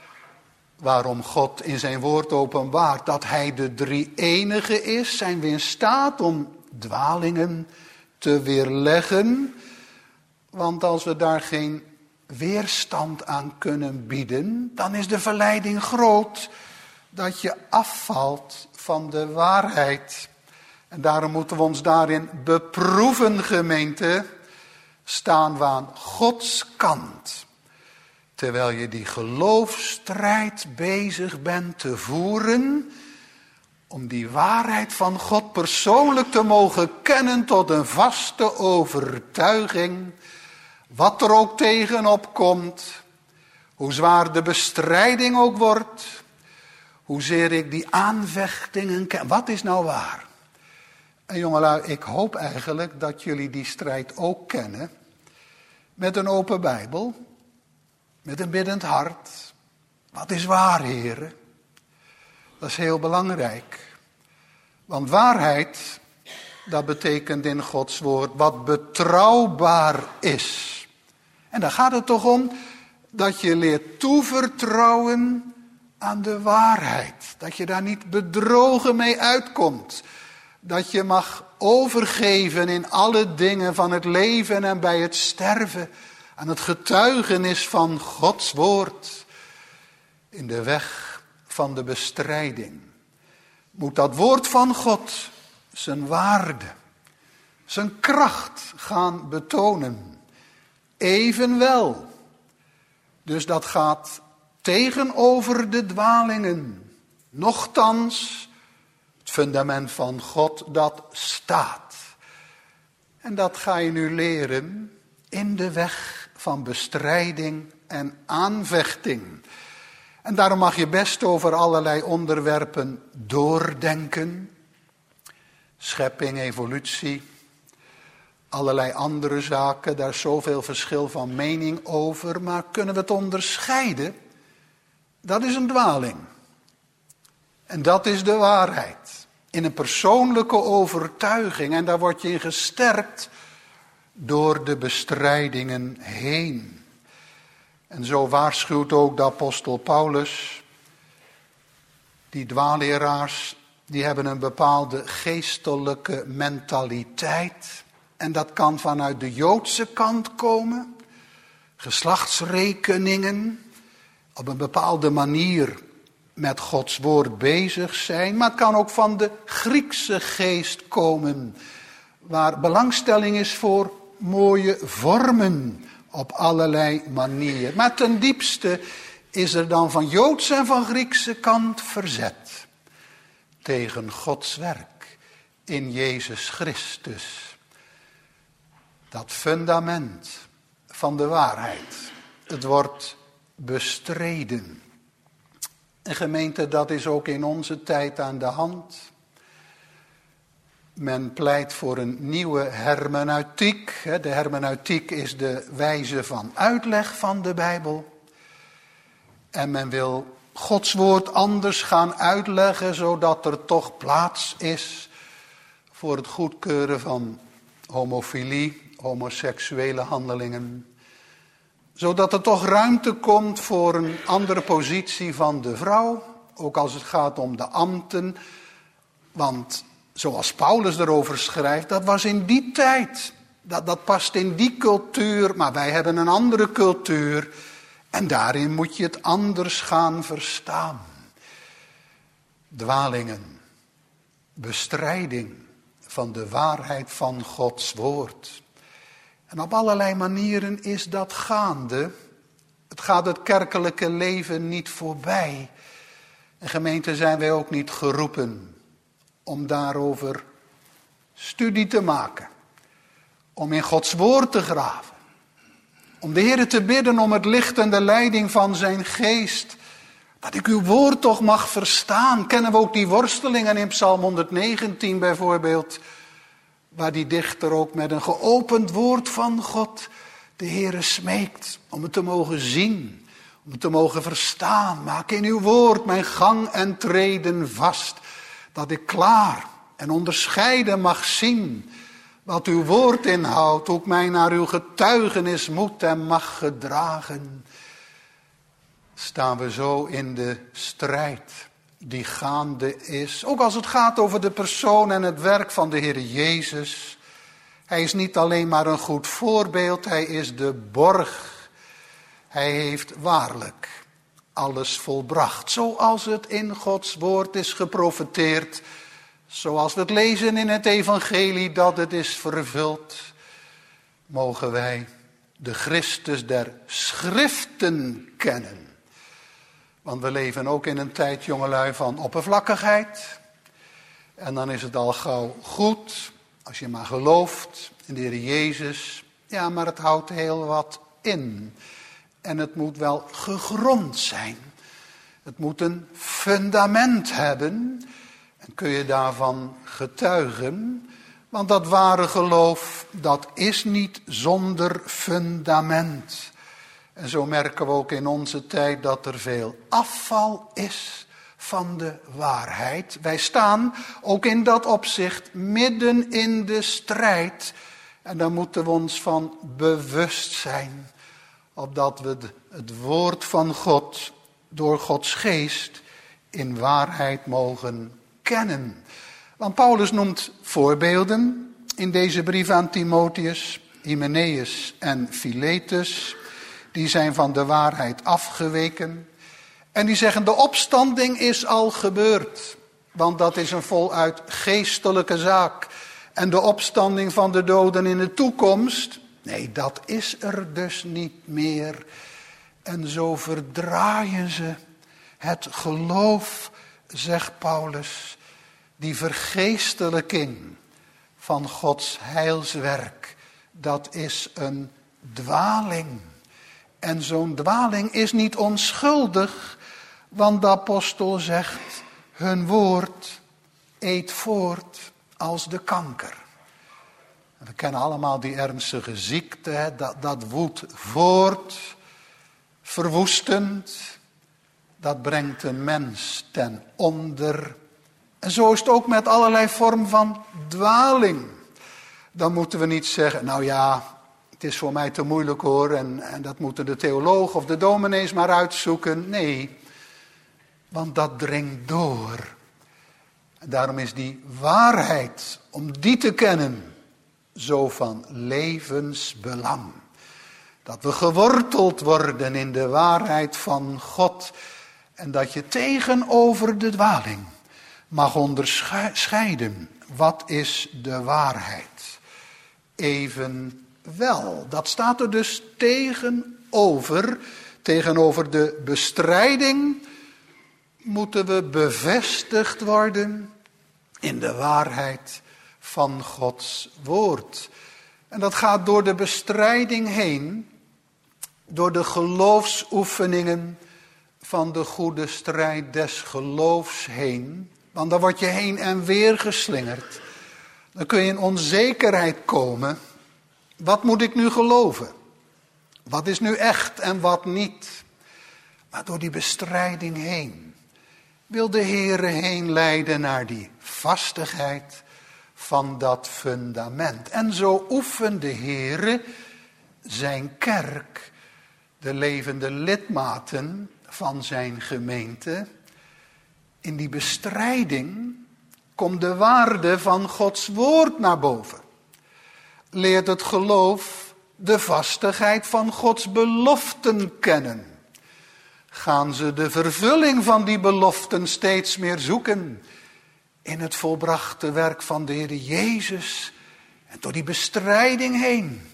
Waarom God in zijn woord openbaart dat hij de drie-enige is? Zijn we in staat om dwalingen te weerleggen? Want als we daar geen weerstand aan kunnen bieden, dan is de verleiding groot dat je afvalt van de waarheid. En daarom moeten we ons daarin beproeven, gemeente. Staan we aan Gods kant. Terwijl je die geloofsstrijd bezig bent te voeren. Om die waarheid van God persoonlijk te mogen kennen tot een vaste overtuiging. Wat er ook tegenop komt. Hoe zwaar de bestrijding ook wordt. Hoezeer ik die aanvechtingen ken. Wat is nou waar? En jongelui, ik hoop eigenlijk dat jullie die strijd ook kennen. Met een open Bijbel. Met een biddend hart. Wat is waar, heren? Dat is heel belangrijk. Want waarheid, dat betekent in Gods woord wat betrouwbaar is. En daar gaat het toch om dat je leert toevertrouwen aan de waarheid. Dat je daar niet bedrogen mee uitkomt. Dat je mag overgeven in alle dingen van het leven en bij het sterven aan het getuigenis van Gods woord in de weg van de bestrijding. Moet dat woord van God zijn waarde, zijn kracht gaan betonen. Evenwel, dus dat gaat tegenover de dwalingen. Nochtans, het fundament van God dat staat. En dat ga je nu leren in de weg van bestrijding en aanvechting. En daarom mag je best over allerlei onderwerpen doordenken. Schepping, evolutie, allerlei andere zaken, daar is zoveel verschil van mening over. Maar kunnen we het onderscheiden? Dat is een dwaling. En dat is de waarheid. In een persoonlijke overtuiging. En daar word je in gesterkt door de bestrijdingen heen. En zo waarschuwt ook de apostel Paulus. Die dwaalleraars, die hebben een bepaalde geestelijke mentaliteit. En dat kan vanuit de Joodse kant komen. Geslachtsrekeningen. Op een bepaalde manier met Gods woord bezig zijn. Maar het kan ook van de Griekse geest komen. Waar belangstelling is voor mooie vormen op allerlei manieren. Maar ten diepste is er dan van Joodse en van Griekse kant verzet. Tegen Gods werk in Jezus Christus. Dat fundament van de waarheid. Het wordt bestreden. En gemeente, dat is ook in onze tijd aan de hand. Men pleit voor een nieuwe hermeneutiek. De hermeneutiek is de wijze van uitleg van de Bijbel. En men wil Gods woord anders gaan uitleggen, zodat er toch plaats is voor het goedkeuren van homofilie, homoseksuele handelingen. Zodat er toch ruimte komt voor een andere positie van de vrouw. Ook als het gaat om de ambten. Want zoals Paulus erover schrijft, dat was in die tijd. Dat past in die cultuur. Maar wij hebben een andere cultuur. En daarin moet je het anders gaan verstaan. Dwalingen. Bestrijding van de waarheid van Gods woord. En op allerlei manieren is dat gaande. Het gaat het kerkelijke leven niet voorbij. En gemeente, zijn wij ook niet geroepen om daarover studie te maken. Om in Gods woord te graven. Om de Heer te bidden om het licht en de leiding van zijn geest. Dat ik uw woord toch mag verstaan. Kennen we ook die worstelingen in Psalm 119 bijvoorbeeld. Waar die dichter ook met een geopend woord van God de Heere smeekt om het te mogen zien, om het te mogen verstaan. Maak in uw woord mijn gang en treden vast, dat ik klaar en onderscheiden mag zien wat uw woord inhoudt, hoe ik mij naar uw getuigenis moet en mag gedragen. Staan we zo in de strijd die gaande is. Ook als het gaat over de persoon en het werk van de Heer Jezus. Hij is niet alleen maar een goed voorbeeld, hij is de borg. Hij heeft waarlijk alles volbracht. Zoals het in Gods woord is geprofeteerd. Zoals we het lezen in het evangelie dat het is vervuld. Mogen wij de Christus der Schriften kennen. Want we leven ook in een tijd, jongelui, van oppervlakkigheid. En dan is het al gauw goed, als je maar gelooft in de Heer Jezus. Ja, maar het houdt heel wat in. En het moet wel gegrond zijn. Het moet een fundament hebben. En kun je daarvan getuigen. Want dat ware geloof, dat is niet zonder fundament. En zo merken we ook in onze tijd dat er veel afval is van de waarheid. Wij staan ook in dat opzicht midden in de strijd. En daar moeten we ons van bewust zijn. Opdat we het woord van God door Gods geest in waarheid mogen kennen. Want Paulus noemt voorbeelden in deze brief aan Timotheus. Hymenaeus en Philetus, die zijn van de waarheid afgeweken. En die zeggen, de opstanding is al gebeurd. Want dat is een voluit geestelijke zaak. En de opstanding van de doden in de toekomst, nee, dat is er dus niet meer. En zo verdraaien ze het geloof, zegt Paulus, die vergeestelijking van Gods heilswerk. Dat is een dwaling. En zo'n dwaling is niet onschuldig, want de apostel zegt, hun woord eet voort als de kanker. We kennen allemaal die ernstige ziekte, dat woedt voort, verwoestend. Dat brengt een mens ten onder. En zo is het ook met allerlei vormen van dwaling. Dan moeten we niet zeggen, nou ja, het is voor mij te moeilijk hoor, en dat moeten de theologen of de dominees maar uitzoeken. Nee, want dat dringt door. En daarom is die waarheid, om die te kennen, zo van levensbelang. Dat we geworteld worden in de waarheid van God. En dat je tegenover de dwaling mag onderscheiden. Wat is de waarheid? Evenwel, dat staat er dus tegenover. Tegenover de bestrijding moeten we bevestigd worden in de waarheid van Gods woord. En dat gaat door de bestrijding heen, door de geloofsoefeningen van de goede strijd des geloofs heen. Want dan word je heen en weer geslingerd. Dan kun je in onzekerheid komen. Wat moet ik nu geloven? Wat is nu echt en wat niet? Maar door die bestrijding heen wil de Heere heen leiden naar die vastigheid van dat fundament. En zo oefent de Heere zijn kerk, de levende lidmaten van zijn gemeente. In die bestrijding komt de waarde van Gods woord naar boven. Leert het geloof de vastigheid van Gods beloften kennen. Gaan ze de vervulling van die beloften steeds meer zoeken in het volbrachte werk van de Heer Jezus. En door die bestrijding heen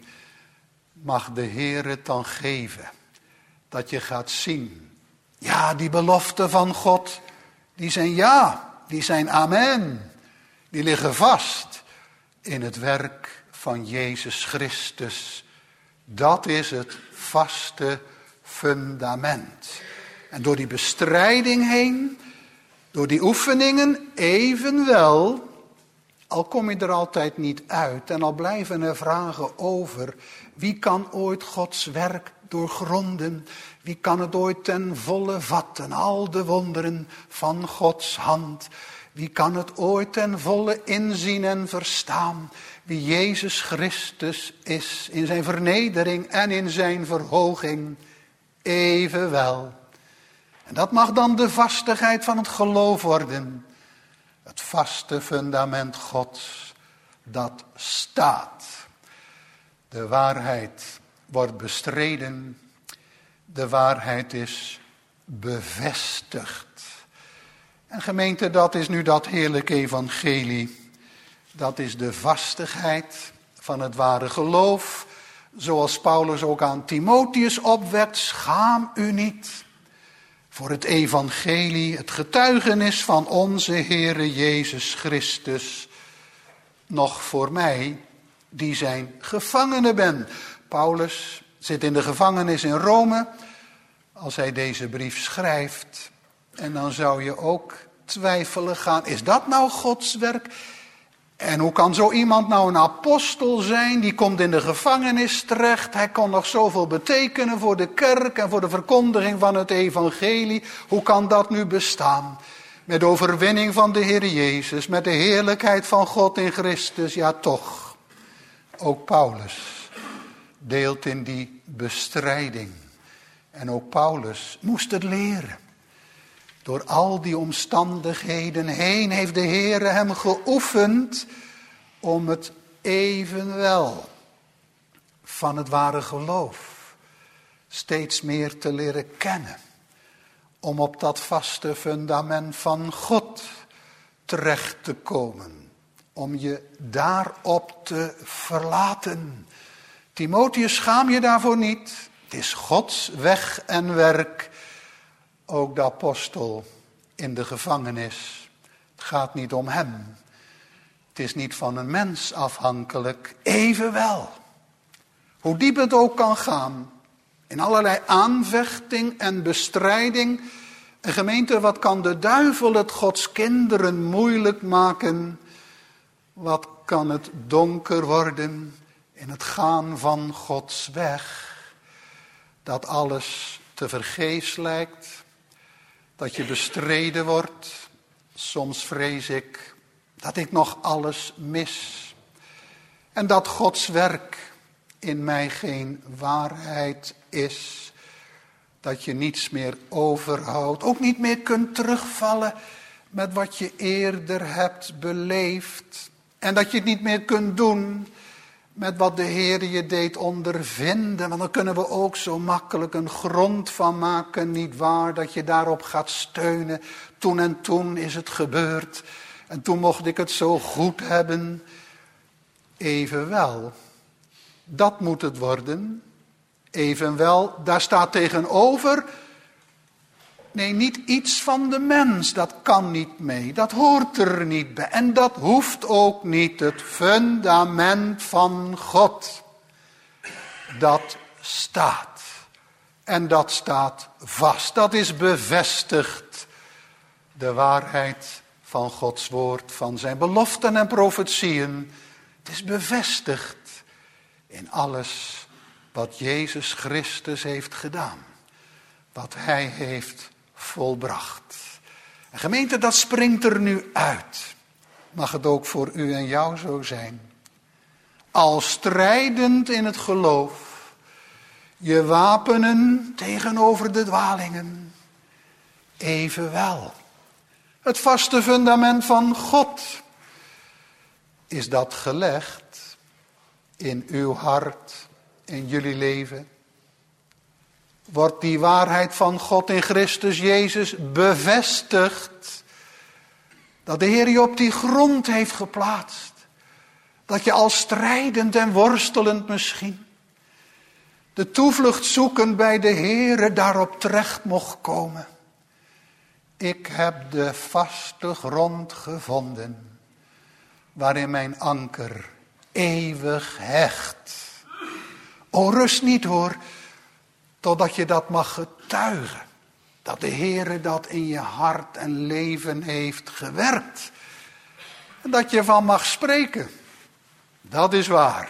mag de Heer het dan geven dat je gaat zien. Ja, die beloften van God, die zijn ja, die zijn amen. Die liggen vast in het werk van Jezus Christus. Dat is het vaste fundament. En door die bestrijding heen, door die oefeningen evenwel, al kom je er altijd niet uit en al blijven er vragen over. Wie kan ooit Gods werk doorgronden? Wie kan het ooit ten volle vatten? Al de wonderen van Gods hand. Wie kan het ooit ten volle inzien en verstaan? Wie Jezus Christus is in zijn vernedering en in zijn verhoging. Evenwel. En dat mag dan de vastigheid van het geloof worden. Het vaste fundament Gods dat staat. De waarheid wordt bestreden. De waarheid is bevestigd. En gemeente, dat is nu dat heerlijke evangelie. Dat is de vastigheid van het ware geloof. Zoals Paulus ook aan Timotheus opwekt. Schaam u niet voor het evangelie, het getuigenis van onze Heere Jezus Christus. Nog voor mij, die zijn gevangene ben. Paulus zit in de gevangenis in Rome. Als hij deze brief schrijft. En dan zou je ook twijfelen gaan. Is dat nou Gods werk? En hoe kan zo iemand nou een apostel zijn? Die komt in de gevangenis terecht. Hij kon nog zoveel betekenen voor de kerk en voor de verkondiging van het evangelie. Hoe kan dat nu bestaan? Met overwinning van de Heer Jezus, met de heerlijkheid van God in Christus. Ja toch, ook Paulus deelt in die bestrijding. En ook Paulus moest het leren. Door al die omstandigheden heen heeft de Heer hem geoefend om het evenwel van het ware geloof steeds meer te leren kennen. Om op dat vaste fundament van God terecht te komen. Om je daarop te verlaten. Timotheus, schaam je daarvoor niet. Het is Gods weg en werk. Ook de apostel in de gevangenis. Het gaat niet om hem. Het is niet van een mens afhankelijk. Evenwel, hoe diep het ook kan gaan. In allerlei aanvechting en bestrijding. Een gemeente, wat kan de duivel het Gods kinderen moeilijk maken? Wat kan het donker worden in het gaan van Gods weg? Dat alles tevergeefs lijkt. Dat je bestreden wordt. Soms vrees ik dat ik nog alles mis. En dat Gods werk in mij geen waarheid is. Dat je niets meer overhoudt. Ook niet meer kunt terugvallen met wat je eerder hebt beleefd. En dat je het niet meer kunt doen met wat de Heer je deed ondervinden. Want dan kunnen we ook zo makkelijk een grond van maken, niet waar? Dat je daarop gaat steunen. Toen en toen is het gebeurd. En toen mocht ik het zo goed hebben. Evenwel, dat moet het worden. Evenwel, daar staat tegenover. Nee, niet iets van de mens. Dat kan niet mee. Dat hoort er niet bij. En dat hoeft ook niet. Het fundament van God. Dat staat. En dat staat vast. Dat is bevestigd. De waarheid van Gods woord. Van zijn beloften en profetieën. Het is bevestigd in alles wat Jezus Christus heeft gedaan. Wat hij heeft volbracht. En gemeente, dat springt er nu uit. Mag het ook voor u en jou zo zijn. Al strijdend in het geloof. Je wapenen tegenover de dwalingen. Evenwel. Het vaste fundament van God. Is dat gelegd in uw hart, in jullie leven? Wordt die waarheid van God in Christus Jezus bevestigd? Dat de Heer je op die grond heeft geplaatst. Dat je al strijdend en worstelend misschien de toevlucht zoekend bij de Heer daarop terecht mocht komen. Ik heb de vaste grond gevonden, waarin mijn anker eeuwig hecht. O, rust niet hoor, totdat je dat mag getuigen. Dat de Heere dat in je hart en leven heeft gewerkt. En dat je van mag spreken. Dat is waar.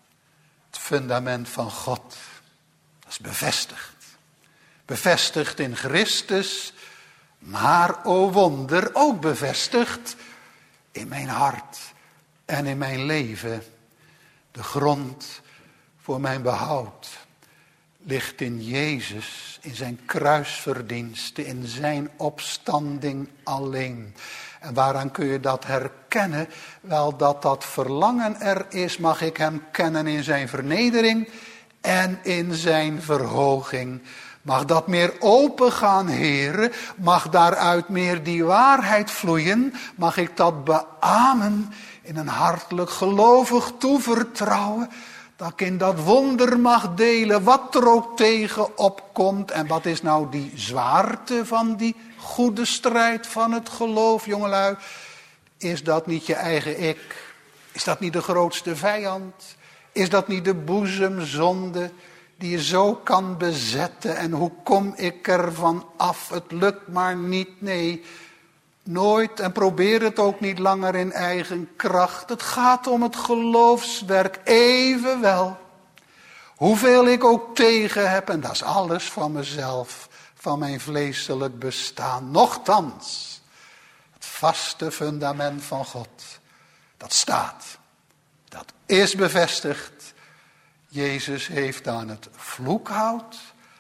Het fundament van God. Dat is bevestigd. Bevestigd in Christus. Maar, o wonder, ook bevestigd in mijn hart en in mijn leven. De grond voor mijn behoud ligt in Jezus, in zijn kruisverdienste, in zijn opstanding alleen. En waaraan kun je dat herkennen? Wel, dat verlangen er is, mag ik hem kennen in zijn vernedering en in zijn verhoging. Mag dat meer opengaan, Heere? Mag daaruit meer die waarheid vloeien? Mag ik dat beamen in een hartelijk gelovig toevertrouwen? Dat ik in dat wonder mag delen, wat er ook tegen opkomt. En wat is nou die zwaarte van die goede strijd van het geloof, jongelui? Is dat niet je eigen ik? Is dat niet de grootste vijand? Is dat niet de boezemzonde die je zo kan bezetten? En hoe kom ik ervan af? Het lukt maar niet, nee. Nooit, en probeer het ook niet langer in eigen kracht. Het gaat om het geloofswerk, evenwel. Hoeveel ik ook tegen heb, en dat is alles van mezelf, van mijn vleeselijk bestaan. Nochtans, het vaste fundament van God, dat staat. Dat is bevestigd. Jezus heeft aan het vloekhout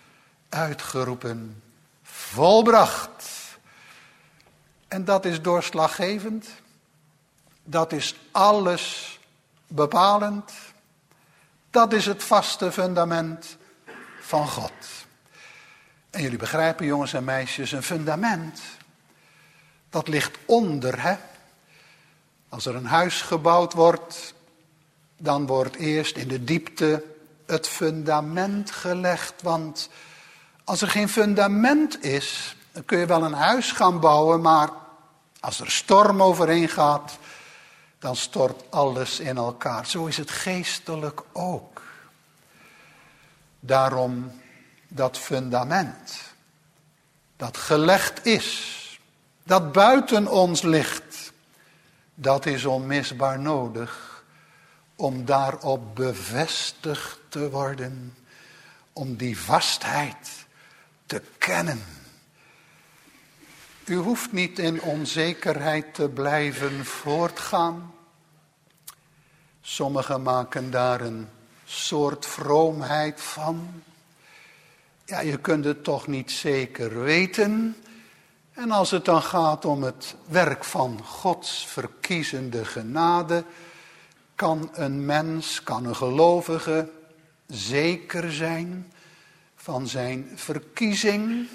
uitgeroepen, volbracht. En dat is doorslaggevend. Dat is alles bepalend. Dat is het vaste fundament van God. En jullie begrijpen, jongens en meisjes, een fundament, dat ligt onder, hè. Als er een huis gebouwd wordt, dan wordt eerst in de diepte het fundament gelegd. Want als er geen fundament is, dan kun je wel een huis gaan bouwen, maar als er storm overheen gaat, dan stort alles in elkaar. Zo is het geestelijk ook. Daarom dat fundament, dat gelegd is, dat buiten ons ligt, dat is onmisbaar nodig om daarop bevestigd te worden, om die vastheid te kennen. U hoeft niet in onzekerheid te blijven voortgaan. Sommigen maken daar een soort vroomheid van. Ja, je kunt het toch niet zeker weten. En als het dan gaat om het werk van Gods verkiezende genade, kan een mens, kan een gelovige zeker zijn van zijn verkiezing.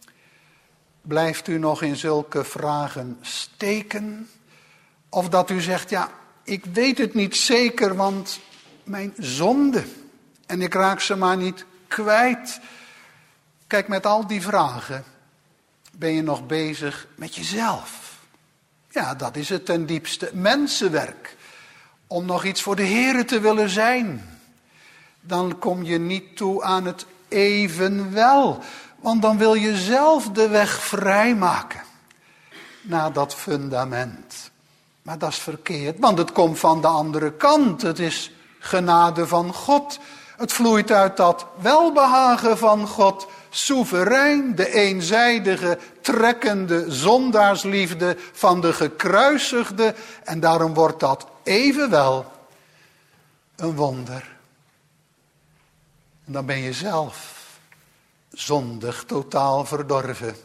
Blijft u nog in zulke vragen steken? Of dat u zegt, ja, ik weet het niet zeker, want mijn zonde, en ik raak ze maar niet kwijt. Kijk, met al die vragen ben je nog bezig met jezelf. Ja, dat is het ten diepste mensenwerk. Om nog iets voor de Here te willen zijn. Dan kom je niet toe aan het evenwel. Want dan wil je zelf de weg vrijmaken naar dat fundament. Maar dat is verkeerd, want het komt van de andere kant. Het is genade van God. Het vloeit uit dat welbehagen van God. Soeverein, de eenzijdige, trekkende zondaarsliefde van de gekruisigde. En daarom wordt dat evenwel een wonder. En dan ben je zelf zondig, totaal verdorven.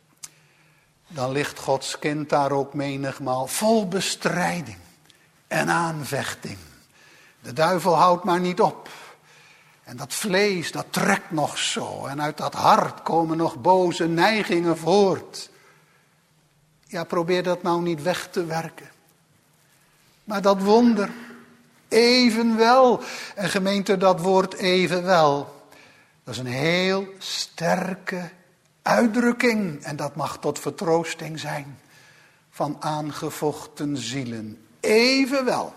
Dan ligt Gods kind daar ook menigmaal vol bestrijding en aanvechting. De duivel houdt maar niet op. En dat vlees, dat trekt nog zo. En uit dat hart komen nog boze neigingen voort. Ja, probeer dat nou niet weg te werken. Maar dat wonder, evenwel. En gemeente, dat woord evenwel, dat is een heel sterke uitdrukking. En dat mag tot vertroosting zijn van aangevochten zielen. Evenwel.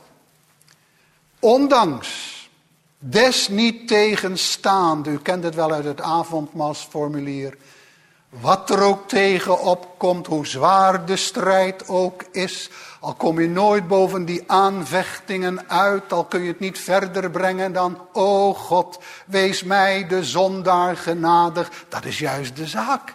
Ondanks. Desniettegenstaande, u kent het wel uit het avondmaalsformulier. Wat er ook tegen opkomt, hoe zwaar de strijd ook is. Al kom je nooit boven die aanvechtingen uit, al kun je het niet verder brengen dan, o God, wees mij de zondaar genadig. Dat is juist de zaak.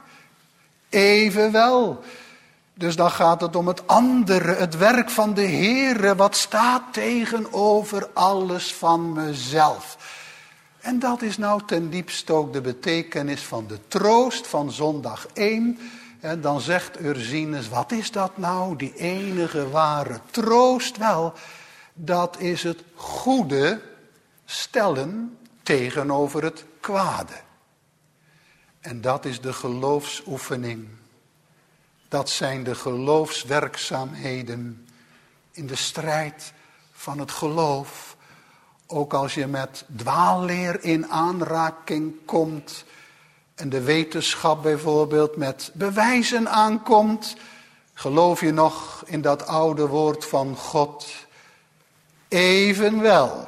Evenwel. Dus dan gaat het om het andere, het werk van de Heere, wat staat tegenover alles van mezelf. En dat is nou ten diepste ook de betekenis van de troost van zondag 1. En dan zegt Ursinus, wat is dat nou, die enige ware troost? Wel, dat is het goede stellen tegenover het kwade. En dat is de geloofsoefening. Dat zijn de geloofswerkzaamheden in de strijd van het geloof. Ook als je met dwaalleer in aanraking komt en de wetenschap bijvoorbeeld met bewijzen aankomt, geloof je nog in dat oude woord van God. Evenwel,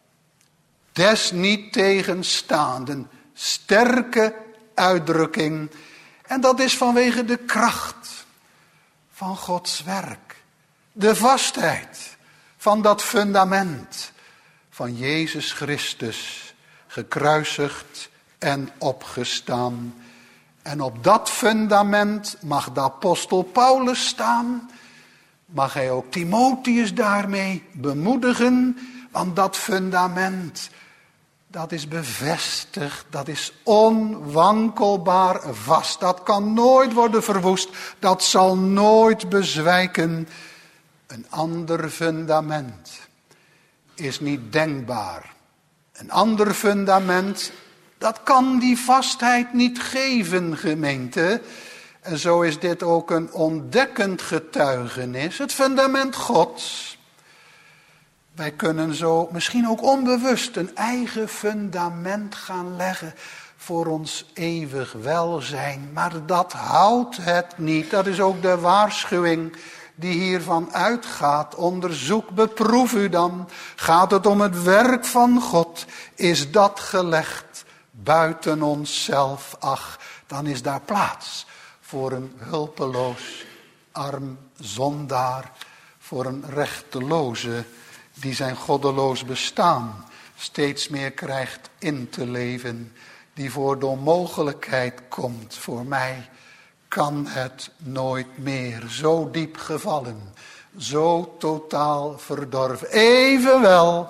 desniettegenstaande, sterke uitdrukking. En dat is vanwege de kracht van Gods werk. De vastheid van dat fundament van Jezus Christus, gekruisigd en opgestaan. En op dat fundament mag de apostel Paulus staan. Mag hij ook Timotheus daarmee bemoedigen. Want dat fundament, dat is bevestigd, dat is onwankelbaar vast. Dat kan nooit worden verwoest, dat zal nooit bezwijken. Een ander fundament is niet denkbaar Een ander fundament, dat kan die vastheid niet geven, gemeente. En zo is dit ook een ontdekkend getuigenis, het fundament Gods. Wij kunnen zo misschien ook onbewust een eigen fundament gaan leggen voor ons eeuwig welzijn. Maar dat houdt het niet. Dat is ook de waarschuwing die hiervan uitgaat. Onderzoek, beproef u dan. Gaat het om het werk van God? Is dat gelegd buiten onszelf? Ach, dan is daar plaats voor een hulpeloos, arm zondaar. Voor een rechteloze die zijn goddeloos bestaan steeds meer krijgt in te leven. Die voor de onmogelijkheid komt. Voor mij kan het nooit meer. Zo diep gevallen. Zo totaal verdorven. Evenwel.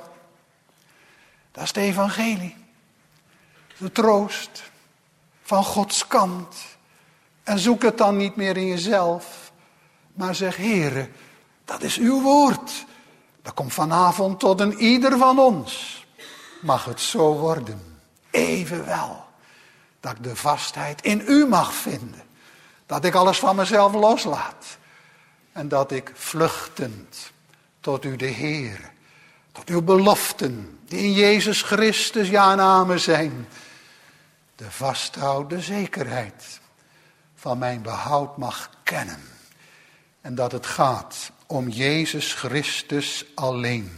Dat is het evangelie. De troost van Gods kant. En zoek het dan niet meer in jezelf. Maar zeg, Heere, dat is uw woord. Dat komt vanavond tot een ieder van ons. Mag het zo worden. Evenwel, dat ik de vastheid in u mag vinden. Dat ik alles van mezelf loslaat. En dat ik vluchtend tot u de Heer, tot uw beloften, die in Jezus Christus ja en amen zijn, de vasthouden zekerheid van mijn behoud mag kennen. En dat het gaat om Jezus Christus alleen.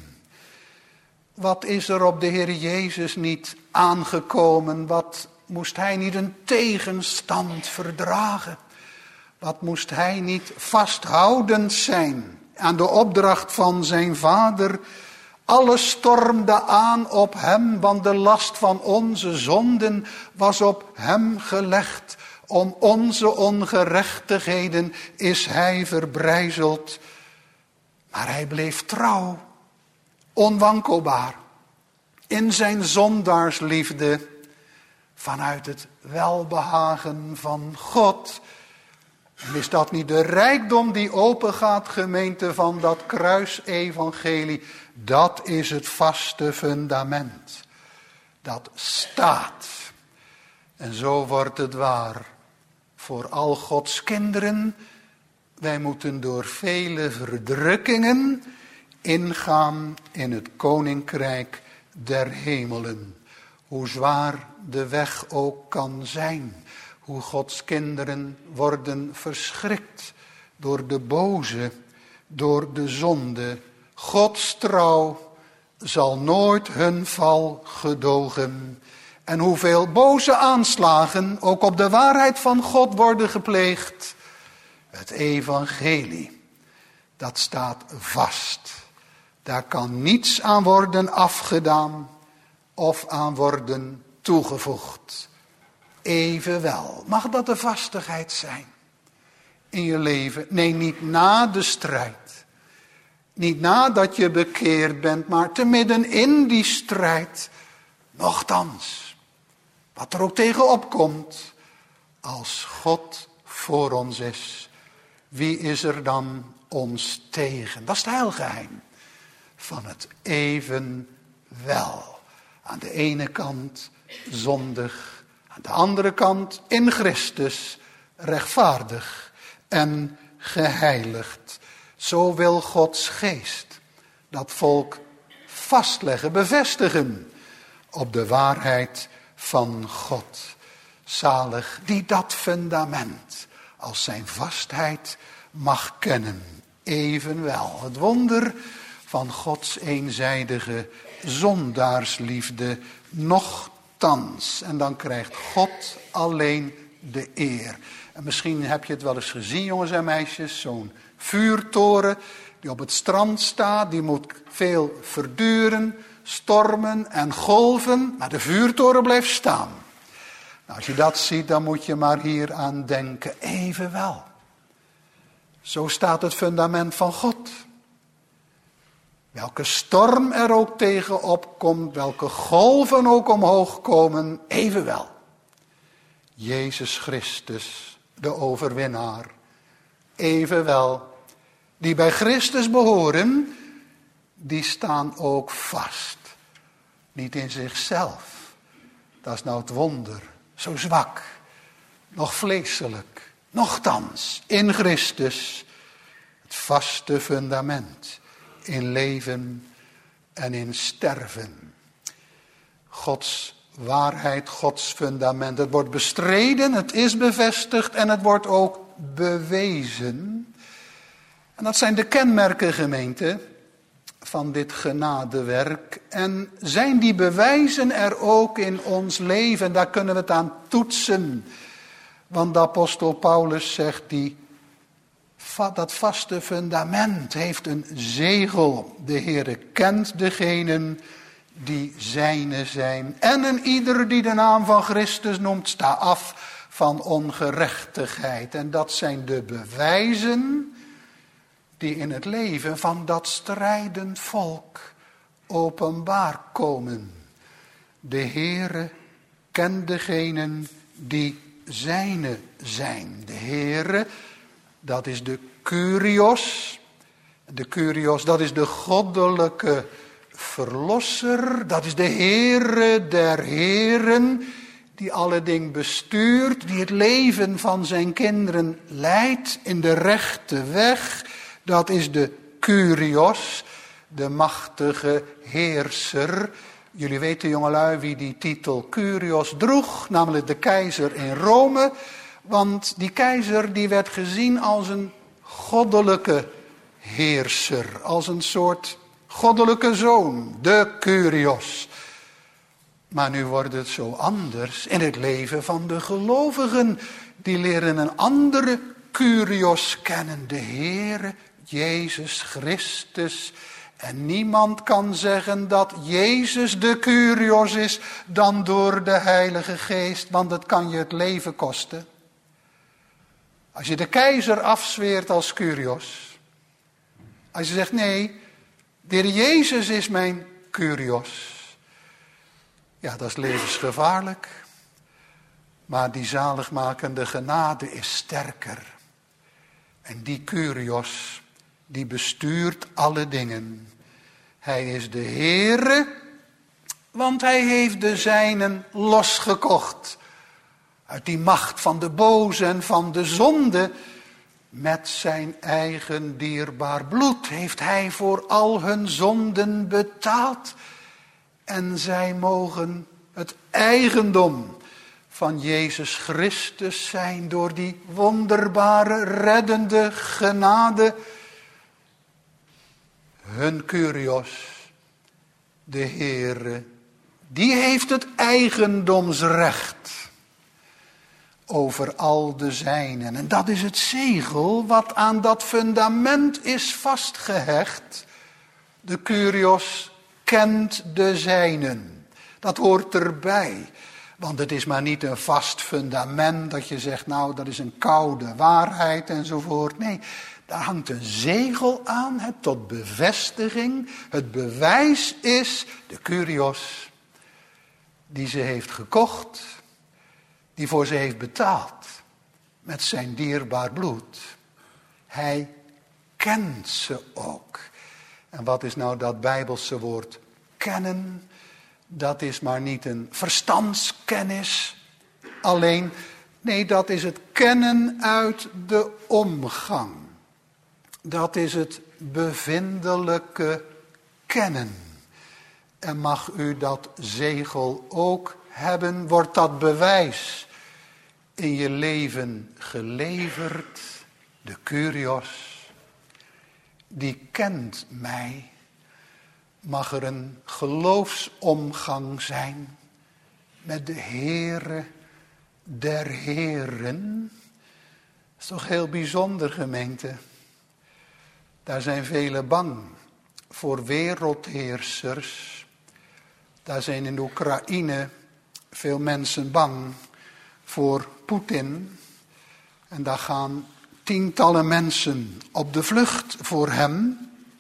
Wat is er op de Heer Jezus niet aangekomen? Wat moest hij niet een tegenstand verdragen? Wat moest hij niet vasthoudend zijn aan de opdracht van zijn Vader? Alles stormde aan op hem, want de last van onze zonden was op hem gelegd. Om onze ongerechtigheden is hij verbrijzeld. Maar hij bleef trouw. Onwankelbaar, in zijn zondaarsliefde, vanuit het welbehagen van God. En is dat niet de rijkdom die opengaat, gemeente, van dat kruisevangelie? Dat is het vaste fundament. Dat staat. En zo wordt het waar voor al Gods kinderen. Wij moeten door vele verdrukkingen ingaan in het koninkrijk der hemelen. Hoe zwaar de weg ook kan zijn. Hoe Gods kinderen worden verschrikt door de boze, door de zonde. Gods trouw zal nooit hun val gedogen. En hoeveel boze aanslagen ook op de waarheid van God worden gepleegd. Het evangelie, dat staat vast. Daar kan niets aan worden afgedaan of aan worden toegevoegd. Evenwel, mag dat de vastigheid zijn in je leven? Nee, niet na de strijd. Niet nadat je bekeerd bent, maar te midden in die strijd. Nochtans, wat er ook tegenop komt, als God voor ons is, wie is er dan ons tegen? Dat is het heilgeheim van het evenwel. Aan de ene kant zondig, aan de andere kant in Christus rechtvaardig en geheiligd. Zo wil Gods geest dat volk vastleggen, bevestigen op de waarheid van God. Zalig die dat fundament als zijn vastheid mag kennen. Evenwel, het wonder van Gods eenzijdige zondaarsliefde nochtans. En dan krijgt God alleen de eer. En misschien heb je het wel eens gezien, jongens en meisjes, zo'n vuurtoren die op het strand staat, die moet veel verduren, stormen en golven, maar de vuurtoren blijft staan. Nou, als je dat ziet, dan moet je maar hier aan denken. Evenwel, zo staat het fundament van God. Welke storm er ook tegenop komt, welke golven ook omhoog komen, evenwel. Jezus Christus, de overwinnaar. Evenwel, die bij Christus behoren, die staan ook vast. Niet in zichzelf. Dat is nou het wonder. Zo zwak. Nog vleeselijk. Nochtans, in Christus. Het vaste fundament. In leven en in sterven. Gods waarheid, Gods fundament. Het wordt bestreden, het is bevestigd en het wordt ook bewezen. En dat zijn de kenmerken, gemeente, van dit genadewerk. En zijn die bewijzen er ook in ons leven? Daar kunnen we het aan toetsen. Want de apostel Paulus zegt, dat vaste fundament heeft een zegel. De Heere kent degenen die zijne zijn. En een ieder die de naam van Christus noemt, sta af van ongerechtigheid. En dat zijn de bewijzen die in het leven van dat strijdend volk openbaar komen. De Heere kent degenen die zijne zijn. De Heere, dat is de Kyrios. De Kyrios, dat is de goddelijke verlosser. Dat is de Heere der heren, die alle dingen bestuurt, die het leven van zijn kinderen leidt in de rechte weg. Dat is de Kyrios, de machtige heerser. Jullie weten, jongelui, wie die titel Kyrios droeg, namelijk de keizer in Rome. Want die keizer die werd gezien als een goddelijke heerser, als een soort goddelijke zoon, de Kyrios. Maar nu wordt het zo anders in het leven van de gelovigen. Die leren een andere Kyrios kennen, de Heere Jezus Christus. En niemand kan zeggen dat Jezus de Kyrios is dan door de Heilige Geest, want dat kan je het leven kosten. Als je de keizer afzweert als Kyrios, als je zegt nee, de Heer Jezus is mijn Kyrios. Ja, dat is levensgevaarlijk. Maar die zaligmakende genade is sterker. En die Kyrios, die bestuurt alle dingen. Hij is de Heere, want hij heeft de zijnen losgekocht. Uit die macht van de boze en van de zonde. Met zijn eigen dierbaar bloed heeft hij voor al hun zonden betaald. En zij mogen het eigendom van Jezus Christus zijn door die wonderbare reddende genade. Hun Kyrios, de Heere, die heeft het eigendomsrecht over al de zijnen. En dat is het zegel wat aan dat fundament is vastgehecht. De Kyrios kent de zijnen. Dat hoort erbij. Want het is maar niet een vast fundament dat je zegt, nou dat is een koude waarheid enzovoort. Nee, daar hangt een zegel aan, het tot bevestiging. Het bewijs is de Kyrios die ze heeft gekocht, die voor ze heeft betaald met zijn dierbaar bloed. Hij kent ze ook. En wat is nou dat Bijbelse woord kennen? Dat is maar niet een verstandskennis alleen. Nee, dat is het kennen uit de omgang. Dat is het bevindelijke kennen. En mag u dat zegel ook hebben? Wordt dat bewijs in je leven geleverd? De Kyrios, die kent mij. Mag er een geloofsomgang zijn met de Heere der heren? Dat is toch heel bijzonder, gemeente. Daar zijn velen bang voor wereldheersers. Daar zijn in Oekraïne veel mensen bang voor Poetin. En daar gaan tientallen mensen op de vlucht voor hem.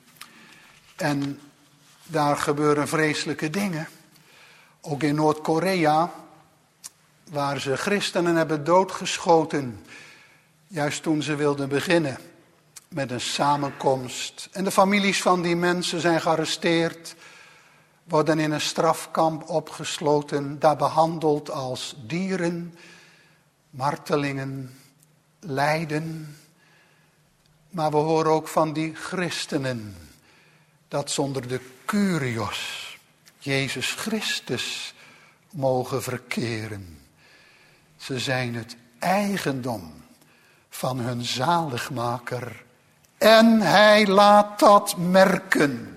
En daar gebeuren vreselijke dingen. Ook in Noord-Korea, waar ze christenen hebben doodgeschoten. Juist toen ze wilden beginnen met een samenkomst. En de families van die mensen zijn gearresteerd. worden in een strafkamp opgesloten, daar behandeld als dieren, martelingen, lijden. Maar we horen ook van die christenen, dat zonder de Kyrios, Jezus Christus, mogen verkeren. Ze zijn het eigendom van hun zaligmaker en hij laat dat merken.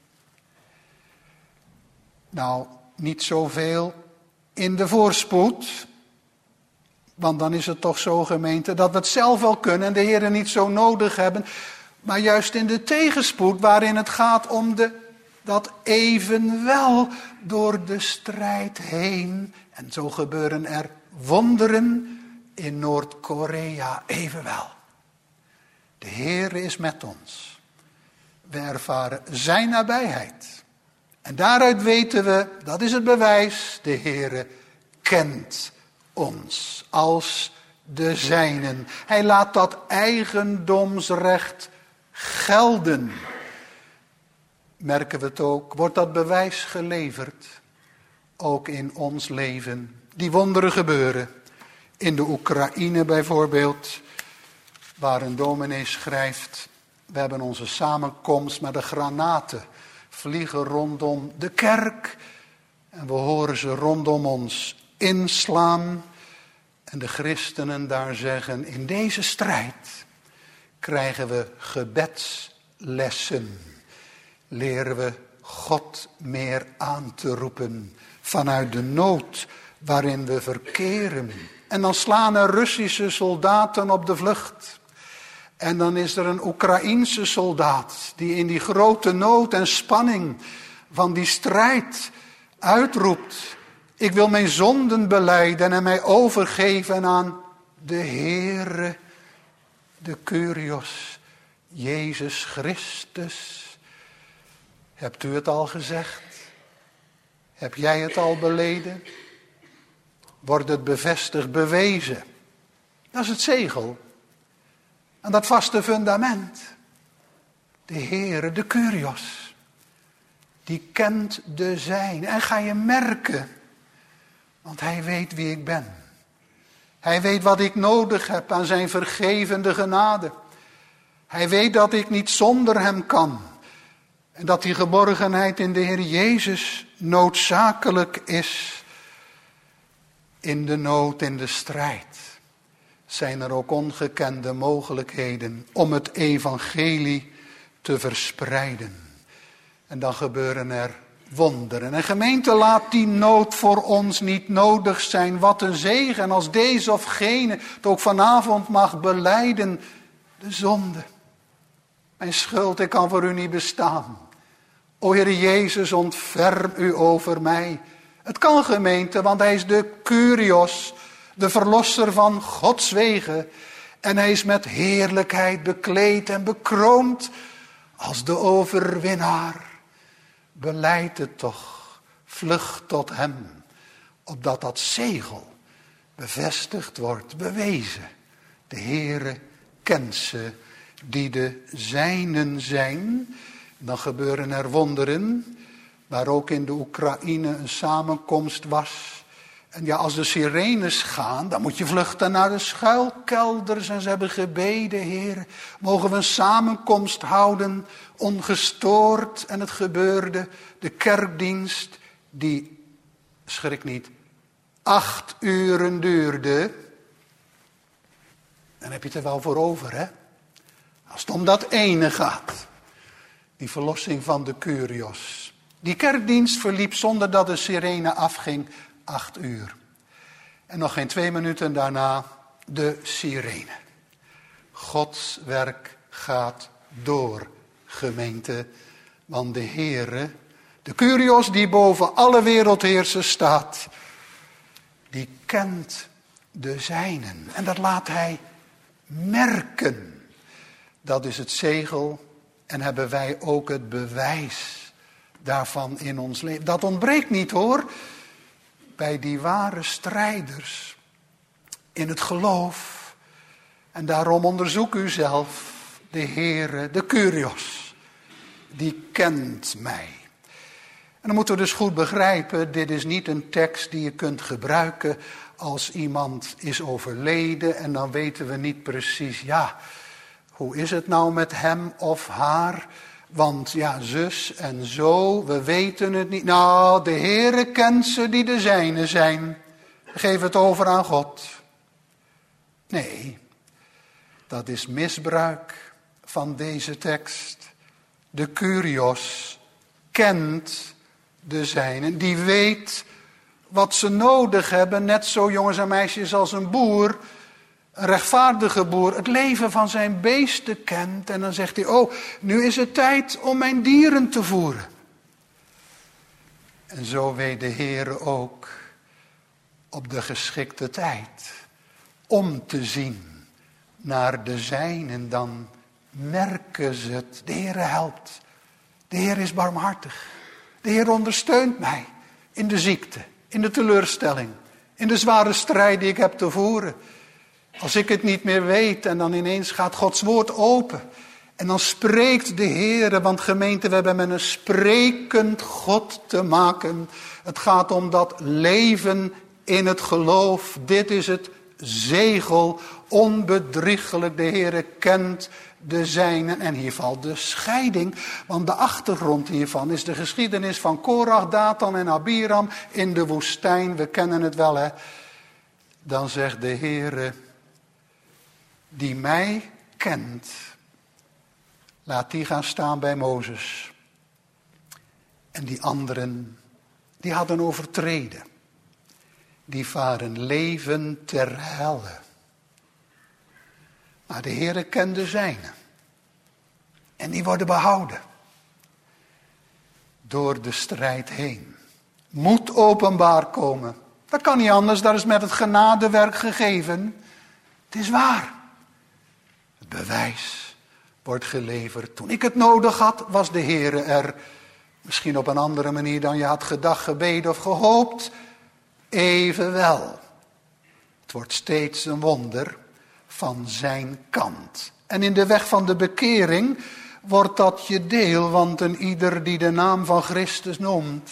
Nou, niet zoveel in de voorspoed, want dan is het toch zo, gemeente, dat we het zelf wel kunnen en de Heer niet zo nodig hebben. Maar juist in de tegenspoed waarin het gaat om dat evenwel door de strijd heen. En zo gebeuren er wonderen in Noord-Korea evenwel. De Heer is met ons. We ervaren zijn nabijheid. En daaruit weten we, dat is het bewijs, de Heer kent ons als de zijnen. Hij laat dat eigendomsrecht gelden. Merken we het ook, wordt dat bewijs geleverd, ook in ons leven. Die wonderen gebeuren, in de Oekraïne bijvoorbeeld, waar een dominee schrijft, we hebben onze samenkomst met de granaten vliegen rondom de kerk en we horen ze rondom ons inslaan. En de christenen daar zeggen, in deze strijd krijgen we gebedslessen. Leren we God meer aan te roepen vanuit de nood waarin we verkeren. En dan slaan er Russische soldaten op de vlucht. En dan is er een Oekraïense soldaat die in die grote nood en spanning van die strijd uitroept: ik wil mijn zonden belijden en mij overgeven aan de Heere, de Kyrios, Jezus Christus. Hebt u het al gezegd? Heb jij het al beleden? Wordt het bevestigd, bewezen? Dat is het zegel. En dat vaste fundament. De Heere, de Kyrios. Die kent de zijn. En ga je merken. Want hij weet wie ik ben. Hij weet wat ik nodig heb aan zijn vergevende genade. Hij weet dat ik niet zonder hem kan. En dat die geborgenheid in de Heer Jezus noodzakelijk is. In de nood, in de strijd, zijn er ook ongekende mogelijkheden om het evangelie te verspreiden. En dan gebeuren er wonderen. En gemeente, laat die nood voor ons niet nodig zijn. Wat een zegen als deze of gene het ook vanavond mag belijden. De zonde. Mijn schuld, ik kan voor u niet bestaan. O Heer Jezus, ontferm u over mij. Het kan, gemeente, want hij is de Kyrios, de verlosser van Gods wegen. En hij is met heerlijkheid bekleed en bekroond als de overwinnaar. Belijd het toch, vlucht tot hem, opdat dat zegel bevestigd wordt, bewezen. De Heere kent ze die de zijnen zijn. Dan gebeuren er wonderen, waar ook in de Oekraïne een samenkomst was. En ja, als de sirenes gaan, dan moet je vluchten naar de schuilkelders. En ze hebben gebeden, Heer, mogen we een samenkomst houden, ongestoord. En het gebeurde, de kerkdienst, die, schrik niet, 8 uren duurde. Dan heb je het er wel voor over, hè? Als het om dat ene gaat. Die verlossing van de Kyrios. Die kerkdienst verliep zonder dat de sirene afging 8 uur. En nog geen 2 minuten daarna de sirene. Gods werk gaat door, gemeente. Want de Heere, de Kyrios die boven alle wereldheersers staat, die kent de zijnen. En dat laat hij merken. Dat is het zegel. En hebben wij ook het bewijs daarvan in ons leven. Dat ontbreekt niet, hoor, bij die ware strijders in het geloof. En daarom onderzoek u zelf, de Heere, de Kyrios, die kent mij. En dan moeten we dus goed begrijpen, dit is niet een tekst die je kunt gebruiken als iemand is overleden en dan weten we niet precies, ja, hoe is het nou met hem of haar? Want ja, zus en zo, we weten het niet. Nou, de Heere kent ze die de zijne zijn. Geef het over aan God. Nee, dat is misbruik van deze tekst. De Kyrios kent de zijnen, die weet wat ze nodig hebben. Net zo, jongens en meisjes, als een boer, een rechtvaardige boer, het leven van zijn beesten kent. En dan zegt hij, oh, nu is het tijd om mijn dieren te voeren. En zo weet de Heere ook op de geschikte tijd om te zien naar de zijnen. Dan merken ze het. De Heere helpt. De Heer is barmhartig. De Heer ondersteunt mij in de ziekte, in de teleurstelling, in de zware strijd die ik heb te voeren. Als ik het niet meer weet en dan ineens gaat Gods woord open. En dan spreekt de Heer, want gemeente, we hebben met een sprekend God te maken. Het gaat om dat leven in het geloof. Dit is het zegel, onbedriegelijk. De Heer kent de zijnen. En hier valt de scheiding. Want de achtergrond hiervan is de geschiedenis van Korach, Datan en Abiram in de woestijn. We kennen het wel, hè. Dan zegt de Heer, die mij kent, laat die gaan staan bij Mozes. En die anderen, die hadden overtreden. Die varen leven ter helle. Maar de Heere kent de zijnen. En die worden behouden. Door de strijd heen. Moet openbaar komen. Dat kan niet anders, dat is met het genadewerk gegeven. Het is waar. Het bewijs wordt geleverd. Toen ik het nodig had, was de Heere er. Misschien op een andere manier dan je had gedacht, gebeden of gehoopt. Evenwel. Het wordt steeds een wonder van zijn kant. En in de weg van de bekering wordt dat je deel. Want een ieder die de naam van Christus noemt,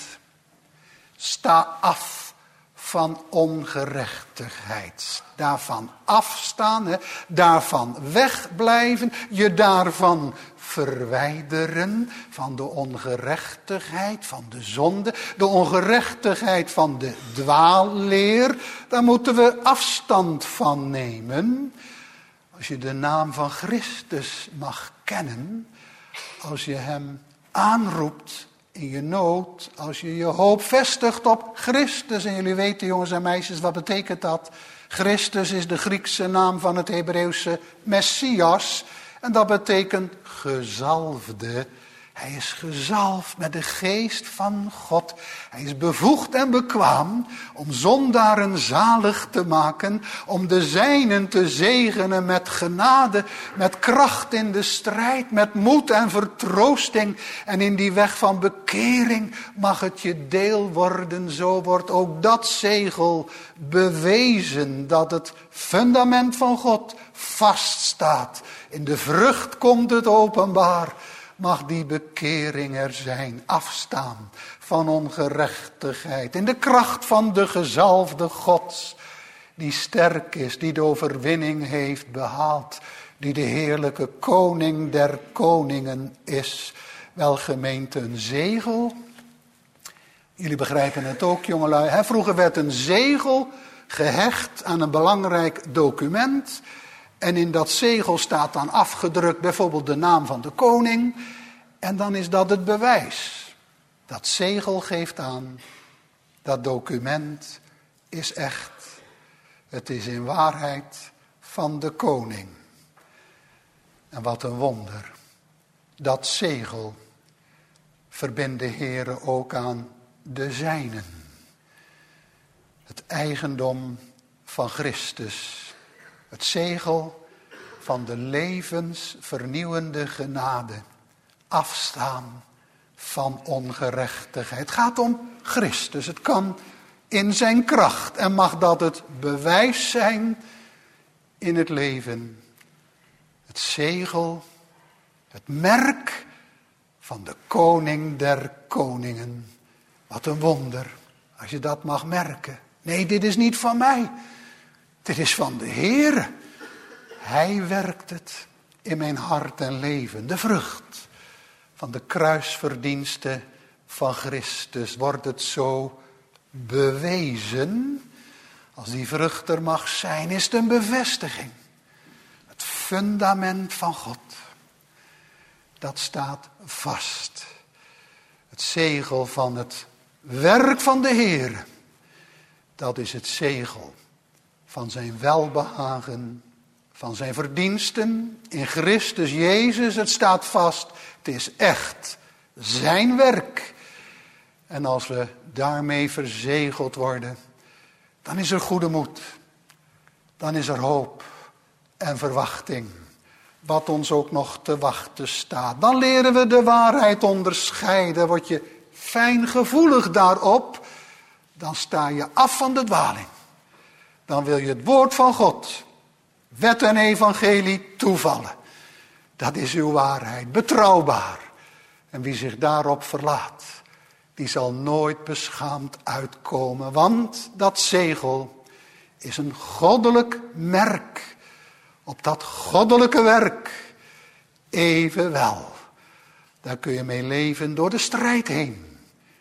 sta af van ongerechtigheid. Daarvan afstaan, hè? Daarvan wegblijven, je daarvan verwijderen, van de ongerechtigheid, van de zonde, de ongerechtigheid van de dwaalleer. Daar moeten we afstand van nemen. Als je de naam van Christus mag kennen, als je hem aanroept in je nood, als je je hoop vestigt op Christus. En jullie weten, jongens en meisjes, wat betekent dat? Christus is de Griekse naam van het Hebreeuwse Messias. En dat betekent gezalfde. Hij is gezalfd met de geest van God. Hij is bevoegd en bekwaam om zondaren zalig te maken. Om de zijnen te zegenen met genade, met kracht in de strijd, met moed en vertroosting. En in die weg van bekering mag het je deel worden. Zo wordt ook dat zegel bewezen, dat het fundament van God vaststaat. In de vrucht komt het openbaar. Mag die bekering er zijn, afstaan van ongerechtigheid. In de kracht van de gezalfde Gods, die sterk is, die de overwinning heeft behaald. Die de heerlijke koning der koningen is. Wel gemeente, een zegel. Jullie begrijpen het ook, jongelui. Hè? Vroeger werd een zegel gehecht aan een belangrijk document. En in dat zegel staat dan afgedrukt bijvoorbeeld de naam van de koning. En dan is dat het bewijs. Dat zegel geeft aan, dat document is echt. Het is in waarheid van de koning. En wat een wonder. Dat zegel verbindt de Heere ook aan de zijnen. Het eigendom van Christus. Het zegel van de levensvernieuwende genade. Afstaan van ongerechtigheid. Het gaat om Christus. Het kan in zijn kracht. En mag dat het bewijs zijn in het leven. Het zegel, het merk van de koning der koningen. Wat een wonder, als je dat mag merken. Nee, dit is niet van mij. Dit is van de Heer. Hij werkt het in mijn hart en leven. De vrucht van de kruisverdiensten van Christus wordt het zo bewezen. Als die vrucht er mag zijn, is het een bevestiging. Het fundament van God. Dat staat vast. Het zegel van het werk van de Heer. Dat is het zegel van zijn welbehagen, van zijn verdiensten in Christus Jezus. Het staat vast, het is echt zijn werk. En als we daarmee verzegeld worden, dan is er goede moed. Dan is er hoop en verwachting. Wat ons ook nog te wachten staat. Dan leren we de waarheid onderscheiden. Word je fijngevoelig daarop, dan sta je af van de dwaling. Dan wil je het woord van God, wet en evangelie toevallen. Dat is uw waarheid, betrouwbaar. En wie zich daarop verlaat, die zal nooit beschaamd uitkomen. Want dat zegel is een goddelijk merk. Op dat goddelijke werk, evenwel. Daar kun je mee leven door de strijd heen.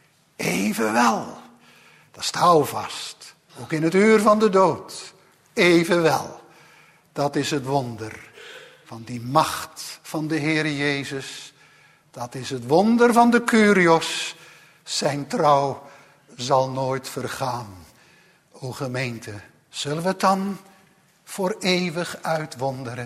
Evenwel. Dat is het houvast. Ook in het uur van de dood. Evenwel. Dat is het wonder van die macht van de Heer Jezus. Dat is het wonder van de Kyrios. Zijn trouw zal nooit vergaan. O gemeente, zullen we het dan voor eeuwig uitwonderen?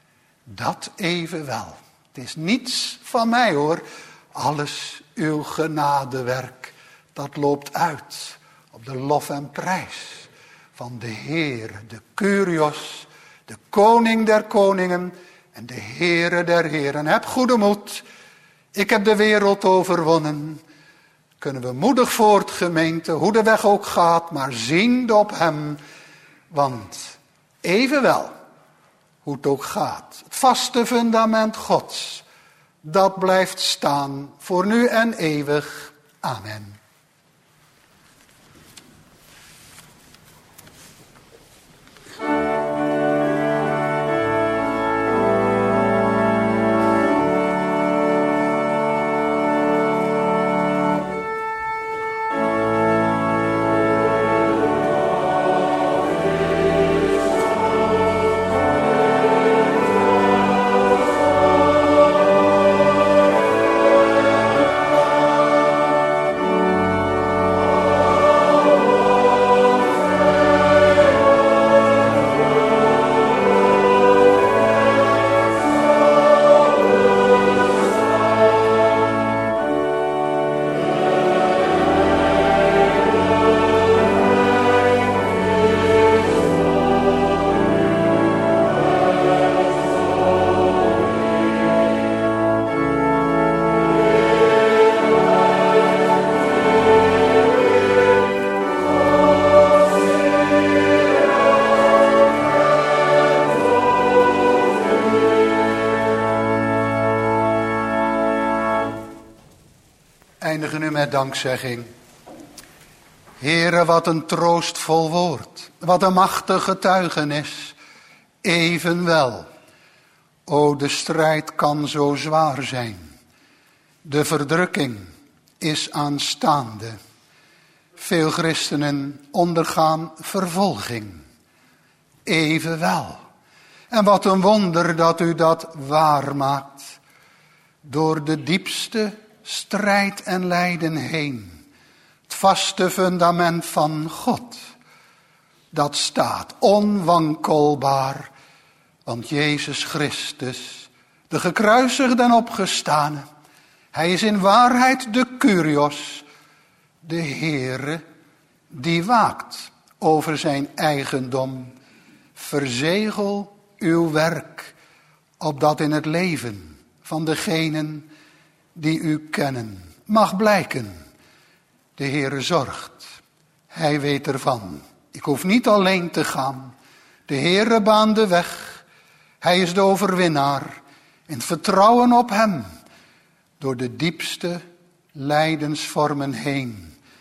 Dat evenwel. Het is niets van mij hoor. Alles uw genadewerk. Dat loopt uit op de lof en prijs van de Heer, de Kyrios, de koning der koningen en de Heere der heren. Heb goede moed. Ik heb de wereld overwonnen. Kunnen we moedig voort, gemeente, hoe de weg ook gaat, maar ziende op hem. Want evenwel, hoe het ook gaat, het vaste fundament Gods, dat blijft staan voor nu en eeuwig. Amen. Eindigen nu met dankzegging. Heere, wat een troostvol woord. Wat een machtig getuigenis. Evenwel, o de strijd kan zo zwaar zijn. De verdrukking is aanstaande. Veel christenen ondergaan vervolging. Evenwel. En wat een wonder dat u dat waar maakt. Door de diepste strijd en lijden heen. Het vaste fundament van God. Dat staat onwankelbaar. Want Jezus Christus, de gekruisigde en opgestane. Hij is in waarheid de Kyrios. De Heere die waakt over zijn eigendom. Verzegel uw werk. Opdat in het leven van degenen die u kennen mag blijken. De Heere zorgt. Hij weet ervan. Ik hoef niet alleen te gaan. De Heere baant de weg. Hij is de overwinnaar. In het vertrouwen op hem. Door de diepste lijdensvormen heen.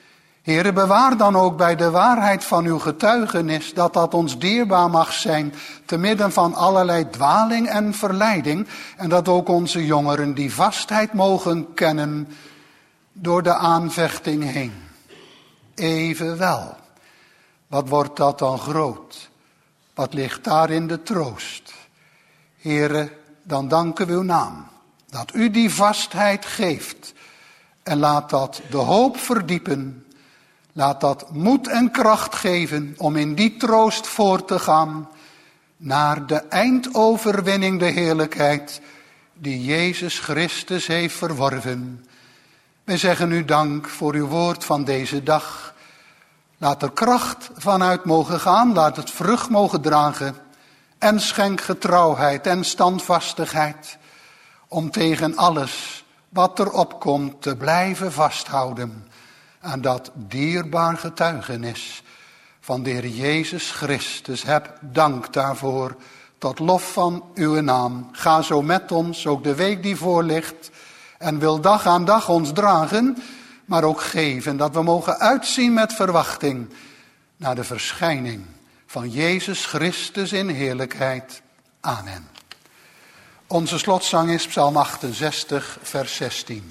Heere, bewaar dan ook bij de waarheid van uw getuigenis, dat ons dierbaar mag zijn, te midden van allerlei dwaling en verleiding, en dat ook onze jongeren die vastheid mogen kennen door de aanvechting heen. Evenwel, wat wordt dat dan groot? Wat ligt daarin de troost? Heere, dan danken we uw naam, dat u die vastheid geeft, en laat dat de hoop verdiepen. Laat dat moed en kracht geven om in die troost voort te gaan naar de eindoverwinning, de heerlijkheid die Jezus Christus heeft verworven. Wij zeggen u dank voor uw woord van deze dag. Laat er kracht vanuit mogen gaan, laat het vrucht mogen dragen en schenk getrouwheid en standvastigheid om tegen alles wat er opkomt te blijven vasthouden aan dat dierbaar getuigenis van de Heer Jezus Christus. Heb dank daarvoor, tot lof van uw naam. Ga zo met ons, ook de week die voor ligt, en wil dag aan dag ons dragen, maar ook geven, dat we mogen uitzien met verwachting naar de verschijning van Jezus Christus in heerlijkheid. Amen. Onze slotzang is Psalm 68, vers 16.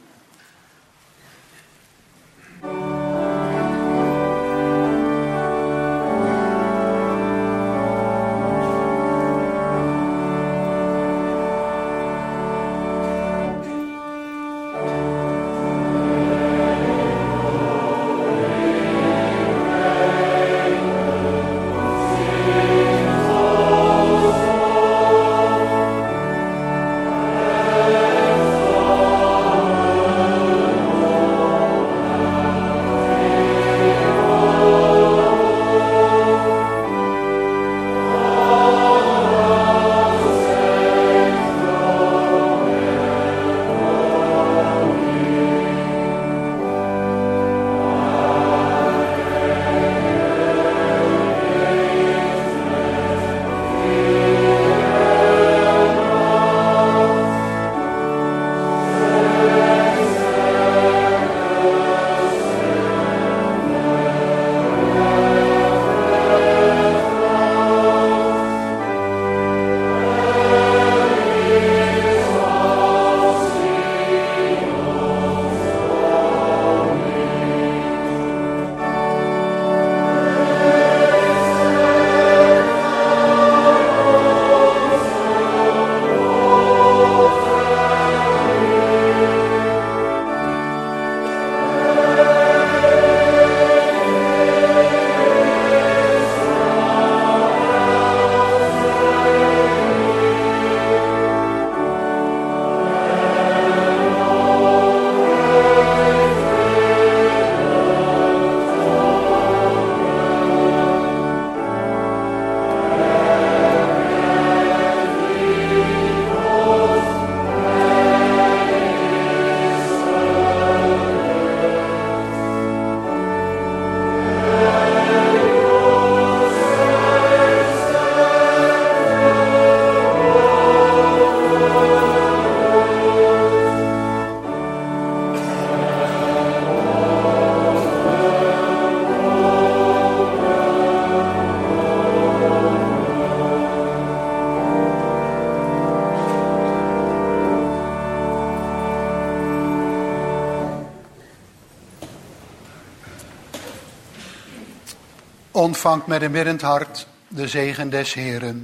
Ontvangt met een biddend hart de zegen des Heeren.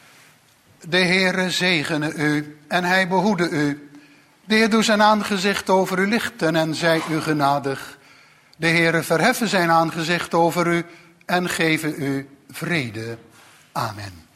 De Heere zegene u en hij behoede u. De Heer doe zijn aangezicht over u lichten en zij u genadig. De Heere verheffen zijn aangezicht over u en geven u vrede. Amen.